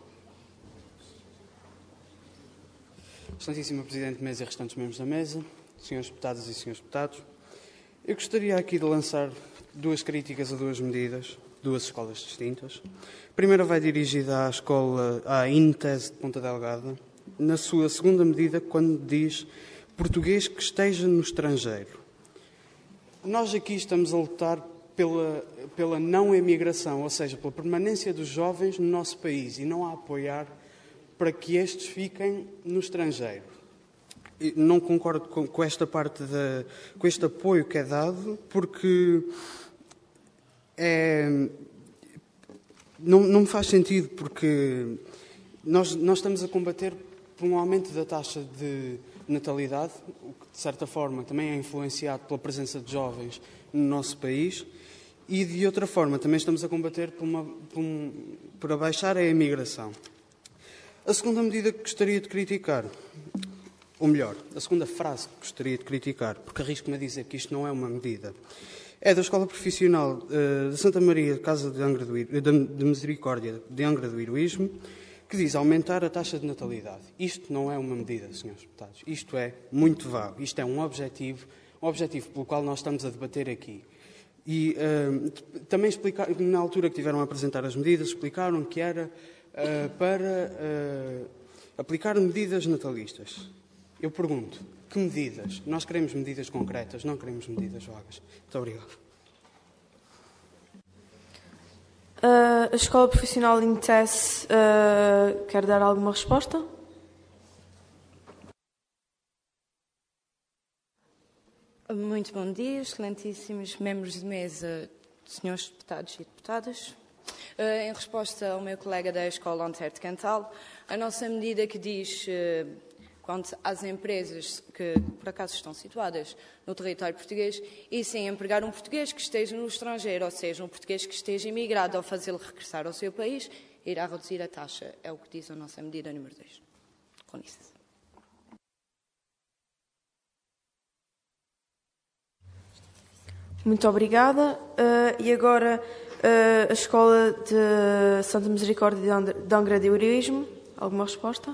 Excelentíssima Presidente de Mesa e restantes membros da Mesa, senhores deputados e senhores deputados, eu gostaria aqui de lançar duas críticas a duas medidas, duas escolas distintas. A primeira vai dirigida à escola, à INTES de Ponta Delgada, na sua segunda medida, quando diz português que esteja no estrangeiro. Nós aqui estamos a lutar pela, pela não emigração, ou seja, pela permanência dos jovens no nosso país e não a apoiar para que estes fiquem no estrangeiro. Não concordo com, com esta parte, de, com este apoio que é dado, porque é, não, não me faz sentido, porque nós, nós estamos a combater por um aumento da taxa de natalidade, o que, de certa forma, também é influenciado pela presença de jovens no nosso país, e, de outra forma, também estamos a combater por, uma, por, um, por abaixar a imigração. A segunda medida que gostaria de criticar, ou melhor, a segunda frase que gostaria de criticar, porque arrisco-me a dizer que isto não é uma medida, é da Escola Profissional uh, de Santa Maria de Casa de, Angra do, de, de Misericórdia de Angra do Heroísmo, que diz aumentar a taxa de natalidade. Isto não é uma medida, senhores deputados. Isto é muito vago. Isto é um objetivo, um objetivo pelo qual nós estamos a debater aqui. E uh, também explicar, na altura que tiveram a apresentar as medidas, explicaram que era uh, para uh, aplicar medidas natalistas. Eu pergunto, que medidas? Nós queremos medidas concretas, não queremos medidas vagas. Muito obrigado. Uh, a Escola Profissional INTES uh, quer dar alguma resposta? Muito bom dia, excelentíssimos membros de mesa, senhores deputados e deputadas. Uh, em resposta ao meu colega da Escola Antero de Quental, a nossa medida que diz, uh, quanto às empresas que por acaso estão situadas no território português, e sim empregar um português que esteja no estrangeiro, ou seja, um português que esteja imigrado, ao fazê-lo regressar ao seu país, irá reduzir a taxa. É o que diz a nossa medida número dois. Com licença. Muito obrigada. Uh, e agora uh, a Escola de Santa Misericórdia de Angra de, Angra de Heroísmo. Alguma resposta?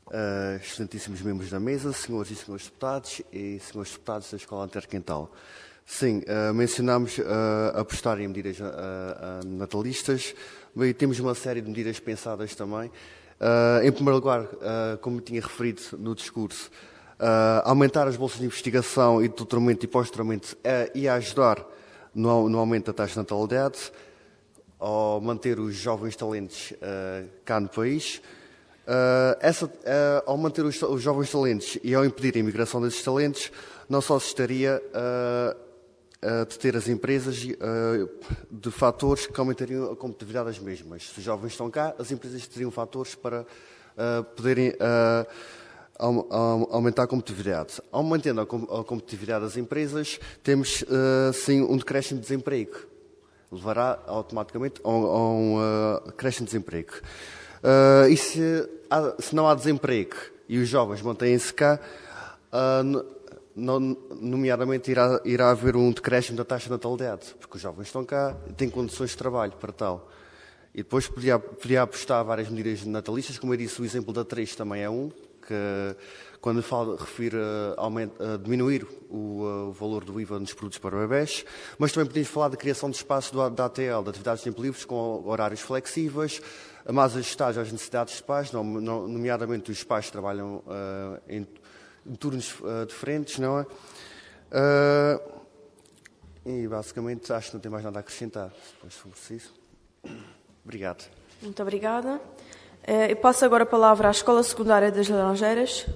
uh, excelentíssimos membros da mesa, senhores e senhores deputados e senhores deputados da Escola Antero Quental. Sim, uh, mencionámos uh, apostar em medidas uh, uh, natalistas, e temos uma série de medidas pensadas também. Uh, em primeiro lugar, uh, como tinha referido no discurso, uh, aumentar as bolsas de investigação e de doutoramento e pós-doutoramento uh, e ajudar no, no aumento da taxa de natalidade, ao manter os jovens talentos uh, cá no país. Uh, essa, uh, ao manter os, os jovens talentos e ao impedir a imigração desses talentos, não só se estaria uh, a deter as empresas uh, de fatores que aumentariam a competitividade das mesmas. Se os jovens estão cá, as empresas teriam fatores para uh, poderem uh, aumentar a competitividade. Ao mantendo a competitividade das empresas, temos uh, sim um decréscimo de desemprego. Levará automaticamente a um, a um uh, crescente desemprego. Uh, e se, há, se não há desemprego e os jovens mantêm-se cá, uh, no, nomeadamente irá, irá haver um decréscimo da taxa de natalidade, porque os jovens estão cá e têm condições de trabalho para tal. E depois podia, podia apostar várias medidas natalistas, como eu disse, o exemplo da três também é um, que quando falo, refiro a, aumenta, a diminuir o, a, o valor do I V A nos produtos para bebés, mas também podemos falar da criação de espaço do, da A T L, de atividades de tempo livres, com horários flexíveis, mais ajustados às necessidades dos pais, não, não, nomeadamente os pais que trabalham uh, em, em turnos uh, diferentes, não é? Uh, e basicamente acho que não tem mais nada a acrescentar, depois se for preciso. Obrigado. Muito obrigada. Uh, eu passo agora a palavra à Escola Secundária das Laranjeiras.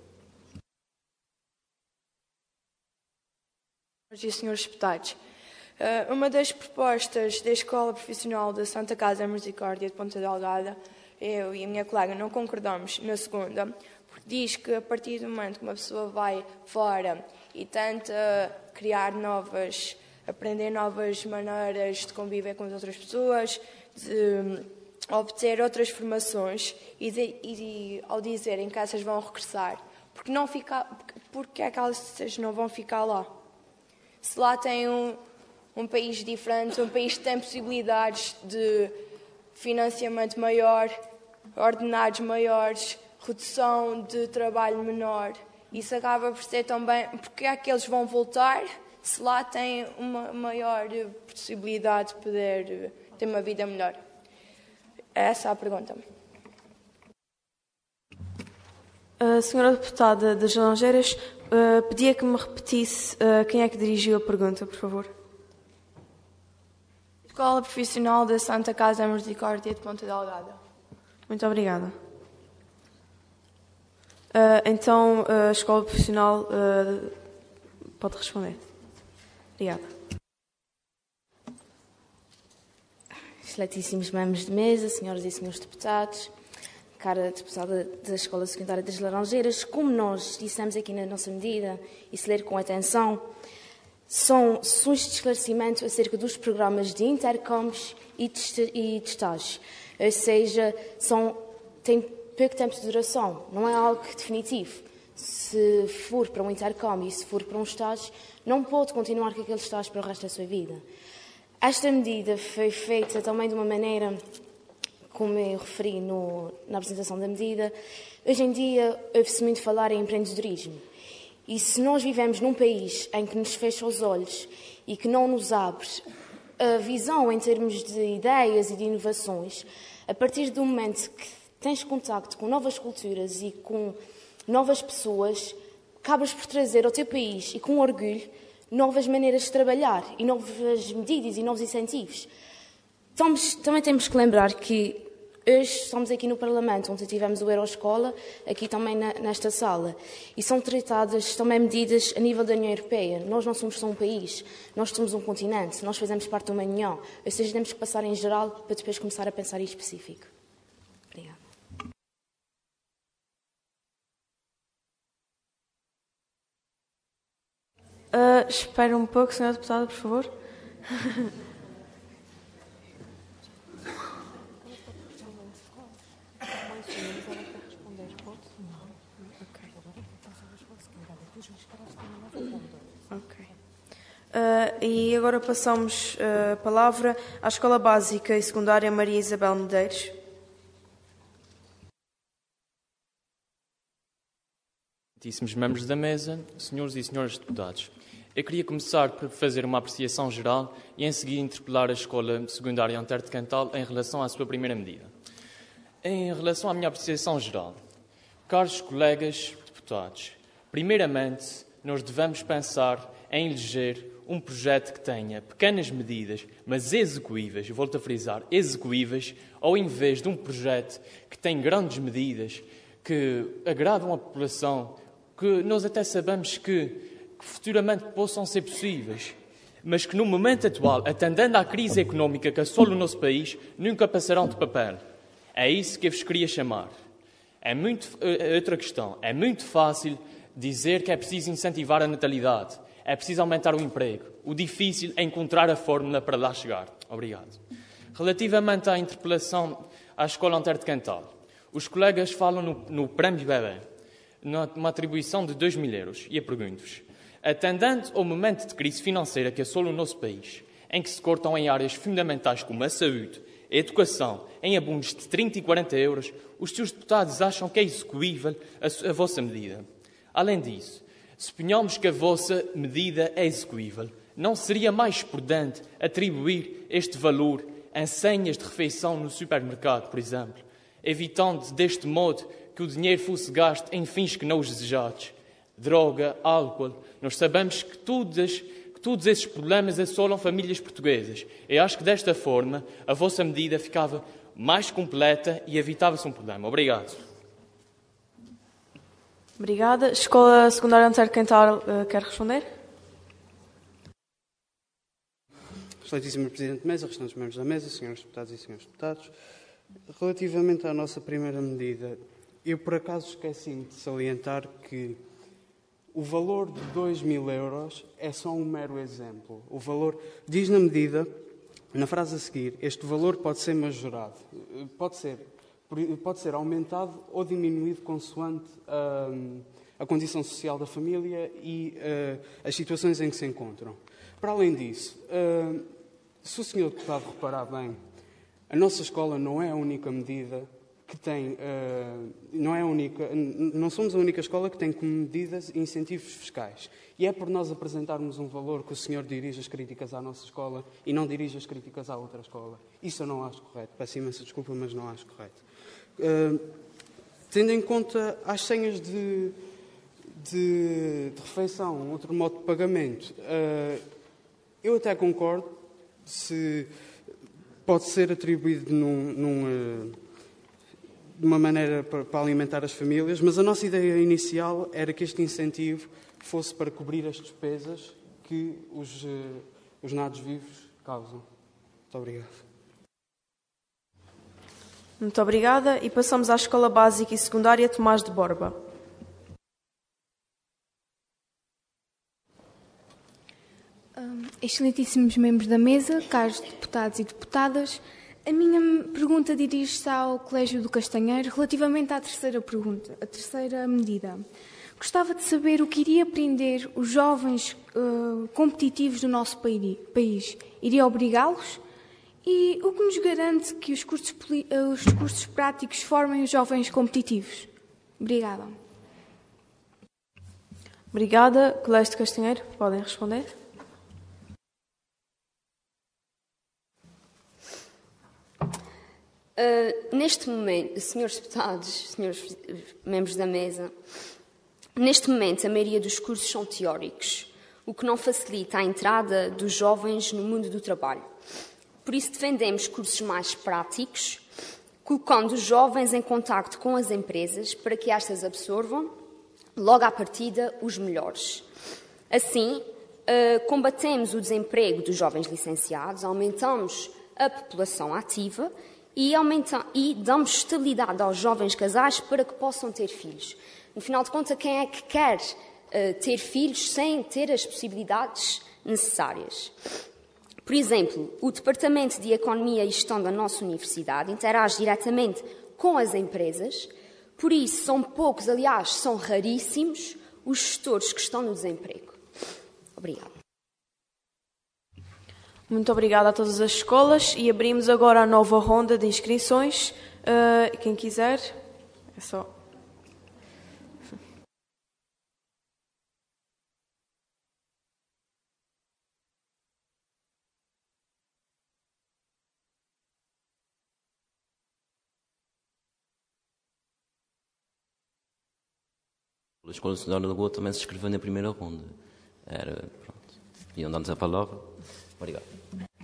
E senhores deputados, uma das propostas da Escola Profissional da Santa Casa Misericórdia de Ponta Delgada, eu e a minha colega não concordamos na segunda, porque diz que a partir do momento que uma pessoa vai fora e tenta criar novas, aprender novas maneiras de conviver com as outras pessoas, de obter outras formações e, de, e ao dizerem que essas vão regressar, porque, não fica, porque é que elas não vão ficar lá? Se lá tem um, um país diferente, um país que tem possibilidades de financiamento maior, ordenados maiores, redução de trabalho menor, isso acaba por ser também... Porque é que eles vão voltar se lá têm uma maior possibilidade de poder ter uma vida melhor? Essa é a pergunta. A senhora deputada das Laranjeiras uh, pedia que me repetisse uh, quem é que dirigiu a pergunta, por favor. Escola Profissional da Santa Casa Misericórdia de Ponta Delgada. Muito obrigada. Uh, então, uh, a Escola Profissional uh, pode responder. Obrigada. Excelentíssimos membros de mesa, senhoras e senhores deputados, cara deputada da Escola Secundária das Laranjeiras, como nós dissemos aqui na nossa medida, e se ler com atenção, são sessões de esclarecimento acerca dos programas de intercoms e de estágios. Ou seja, são, têm pouco tempo de duração, não é algo definitivo. Se for para um intercom e se for para um estágio, não pode continuar com aquele estágio para o resto da sua vida. Esta medida foi feita também de uma maneira, como eu referi no, na apresentação da medida, hoje em dia ouve-se muito falar em empreendedorismo. E se nós vivemos num país em que nos fecha os olhos e que não nos abre a visão em termos de ideias e de inovações, a partir do momento que tens contacto com novas culturas e com novas pessoas, acabas por trazer ao teu país e com orgulho novas maneiras de trabalhar e novas medidas e novos incentivos. Estamos, também temos que lembrar que hoje estamos aqui no Parlamento, onde tivemos o Euroscola, aqui também na, nesta sala, e são tratadas também medidas a nível da União Europeia. Nós não somos só um país, nós somos um continente, nós fazemos parte de uma União, ou seja, temos que passar em geral para depois começar a pensar em específico. Obrigada. Uh, espera um pouco, senhora deputada, por favor. Okay. Uh, e agora passamos uh, a palavra à Escola Básica e Secundária Maria Isabel Medeiros. Excelentíssimos membros da mesa, senhores e senhoras deputados, eu queria começar por fazer uma apreciação geral e em seguida interpelar a Escola Secundária Antero de Cantal em relação à sua primeira medida. Em relação à minha apreciação geral, caros colegas deputados, primeiramente nós devemos pensar em eleger um projeto que tenha pequenas medidas, mas execuíveis, volto a frisar, execuíveis, ao invés de um projeto que tem grandes medidas, que agradam a população, que nós até sabemos que, que futuramente possam ser possíveis, mas que no momento atual, atendendo à crise económica que assola o nosso país, nunca passarão de papel. É isso que eu vos queria chamar. É muito, outra questão, é muito fácil dizer que é preciso incentivar a natalidade, é preciso aumentar o emprego. O difícil é encontrar a fórmula para lá chegar. Obrigado. Relativamente à interpelação à Escola Antero de Cantal, os colegas falam no, no prémio bebê, numa atribuição de dois mil euros. E eu pergunto-vos, atendendo ao momento de crise financeira que assola o nosso país, em que se cortam em áreas fundamentais como a saúde, a educação, em abundos de trinta e quarenta euros, os seus deputados acham que é execuível a, a vossa medida. Além disso, suponhamos que a vossa medida é execuível, não seria mais prudente atribuir este valor em senhas de refeição no supermercado, por exemplo, evitando deste modo que o dinheiro fosse gasto em fins que não os desejados? Droga, álcool. Nós sabemos que todos, que todos esses problemas assolam famílias portuguesas. Eu acho que desta forma a vossa medida ficava mais completa e evitava-se um problema. Obrigado. Obrigada. Escola Secundária Antero de Cantal, uh, quer responder? Excelentíssimo Presidente de Mesa, restantes membros da mesa, senhores deputados e senhores deputados, relativamente à nossa primeira medida, eu por acaso esqueci-me de salientar que o valor de dois mil euros é só um mero exemplo. O valor, diz na medida, na frase a seguir, este valor pode ser majorado, pode ser, pode ser aumentado ou diminuído consoante a, a condição social da família e uh, as situações em que se encontram. Para além disso, uh, se o senhor deputado reparar bem, a nossa escola não é a única medida que tem, uh, não é a única, não somos a única escola que tem como medidas incentivos fiscais. E é por nós apresentarmos um valor que o senhor dirige as críticas à nossa escola e não dirige as críticas à outra escola. Isso eu não acho correto. Peço imensa desculpa, mas não acho correto. Uh, tendo em conta as senhas de, de, de refeição, outro modo de pagamento, uh, eu até concordo se pode ser atribuído num, num, de uma maneira para, para alimentar as famílias, mas a nossa ideia inicial era que este incentivo fosse para cobrir as despesas que os, os nados vivos causam. Muito obrigado. Muito obrigada. E passamos à Escola Básica e Secundária Tomás de Borba. Excelentíssimos membros da mesa, caros deputados e deputadas, a minha pergunta dirige-se ao Colégio do Castanheiro relativamente à terceira pergunta, a terceira medida. Gostava de saber o que iria prender os jovens uh, competitivos do nosso país. Iria obrigá-los? E o que nos garante que os cursos, uh, os cursos práticos formem os jovens competitivos? Obrigada. Obrigada. Colégio do Castanheiro, podem responder? Uh, neste momento, senhores deputados, senhores membros da mesa, neste momento a maioria dos cursos são teóricos, o que não facilita a entrada dos jovens no mundo do trabalho. Por isso defendemos cursos mais práticos, colocando os jovens em contacto com as empresas para que estas absorvam, logo à partida, os melhores. Assim, uh, combatemos o desemprego dos jovens licenciados, aumentamos a população ativa E, aumenta, e damos estabilidade aos jovens casais para que possam ter filhos. No final de contas, quem é que quer uh, ter filhos sem ter as possibilidades necessárias? Por exemplo, o Departamento de Economia e Gestão da nossa universidade interage diretamente com as empresas, por isso são poucos, aliás, são raríssimos os gestores que estão no desemprego. Obrigada. Muito obrigada a todas as escolas e abrimos agora a nova ronda de inscrições. Uh, quem quiser, é só... A Escola Secundária da Lagoa também se inscreveu na primeira ronda. Era, pronto. Iam dar-nos a palavra. Obrigado.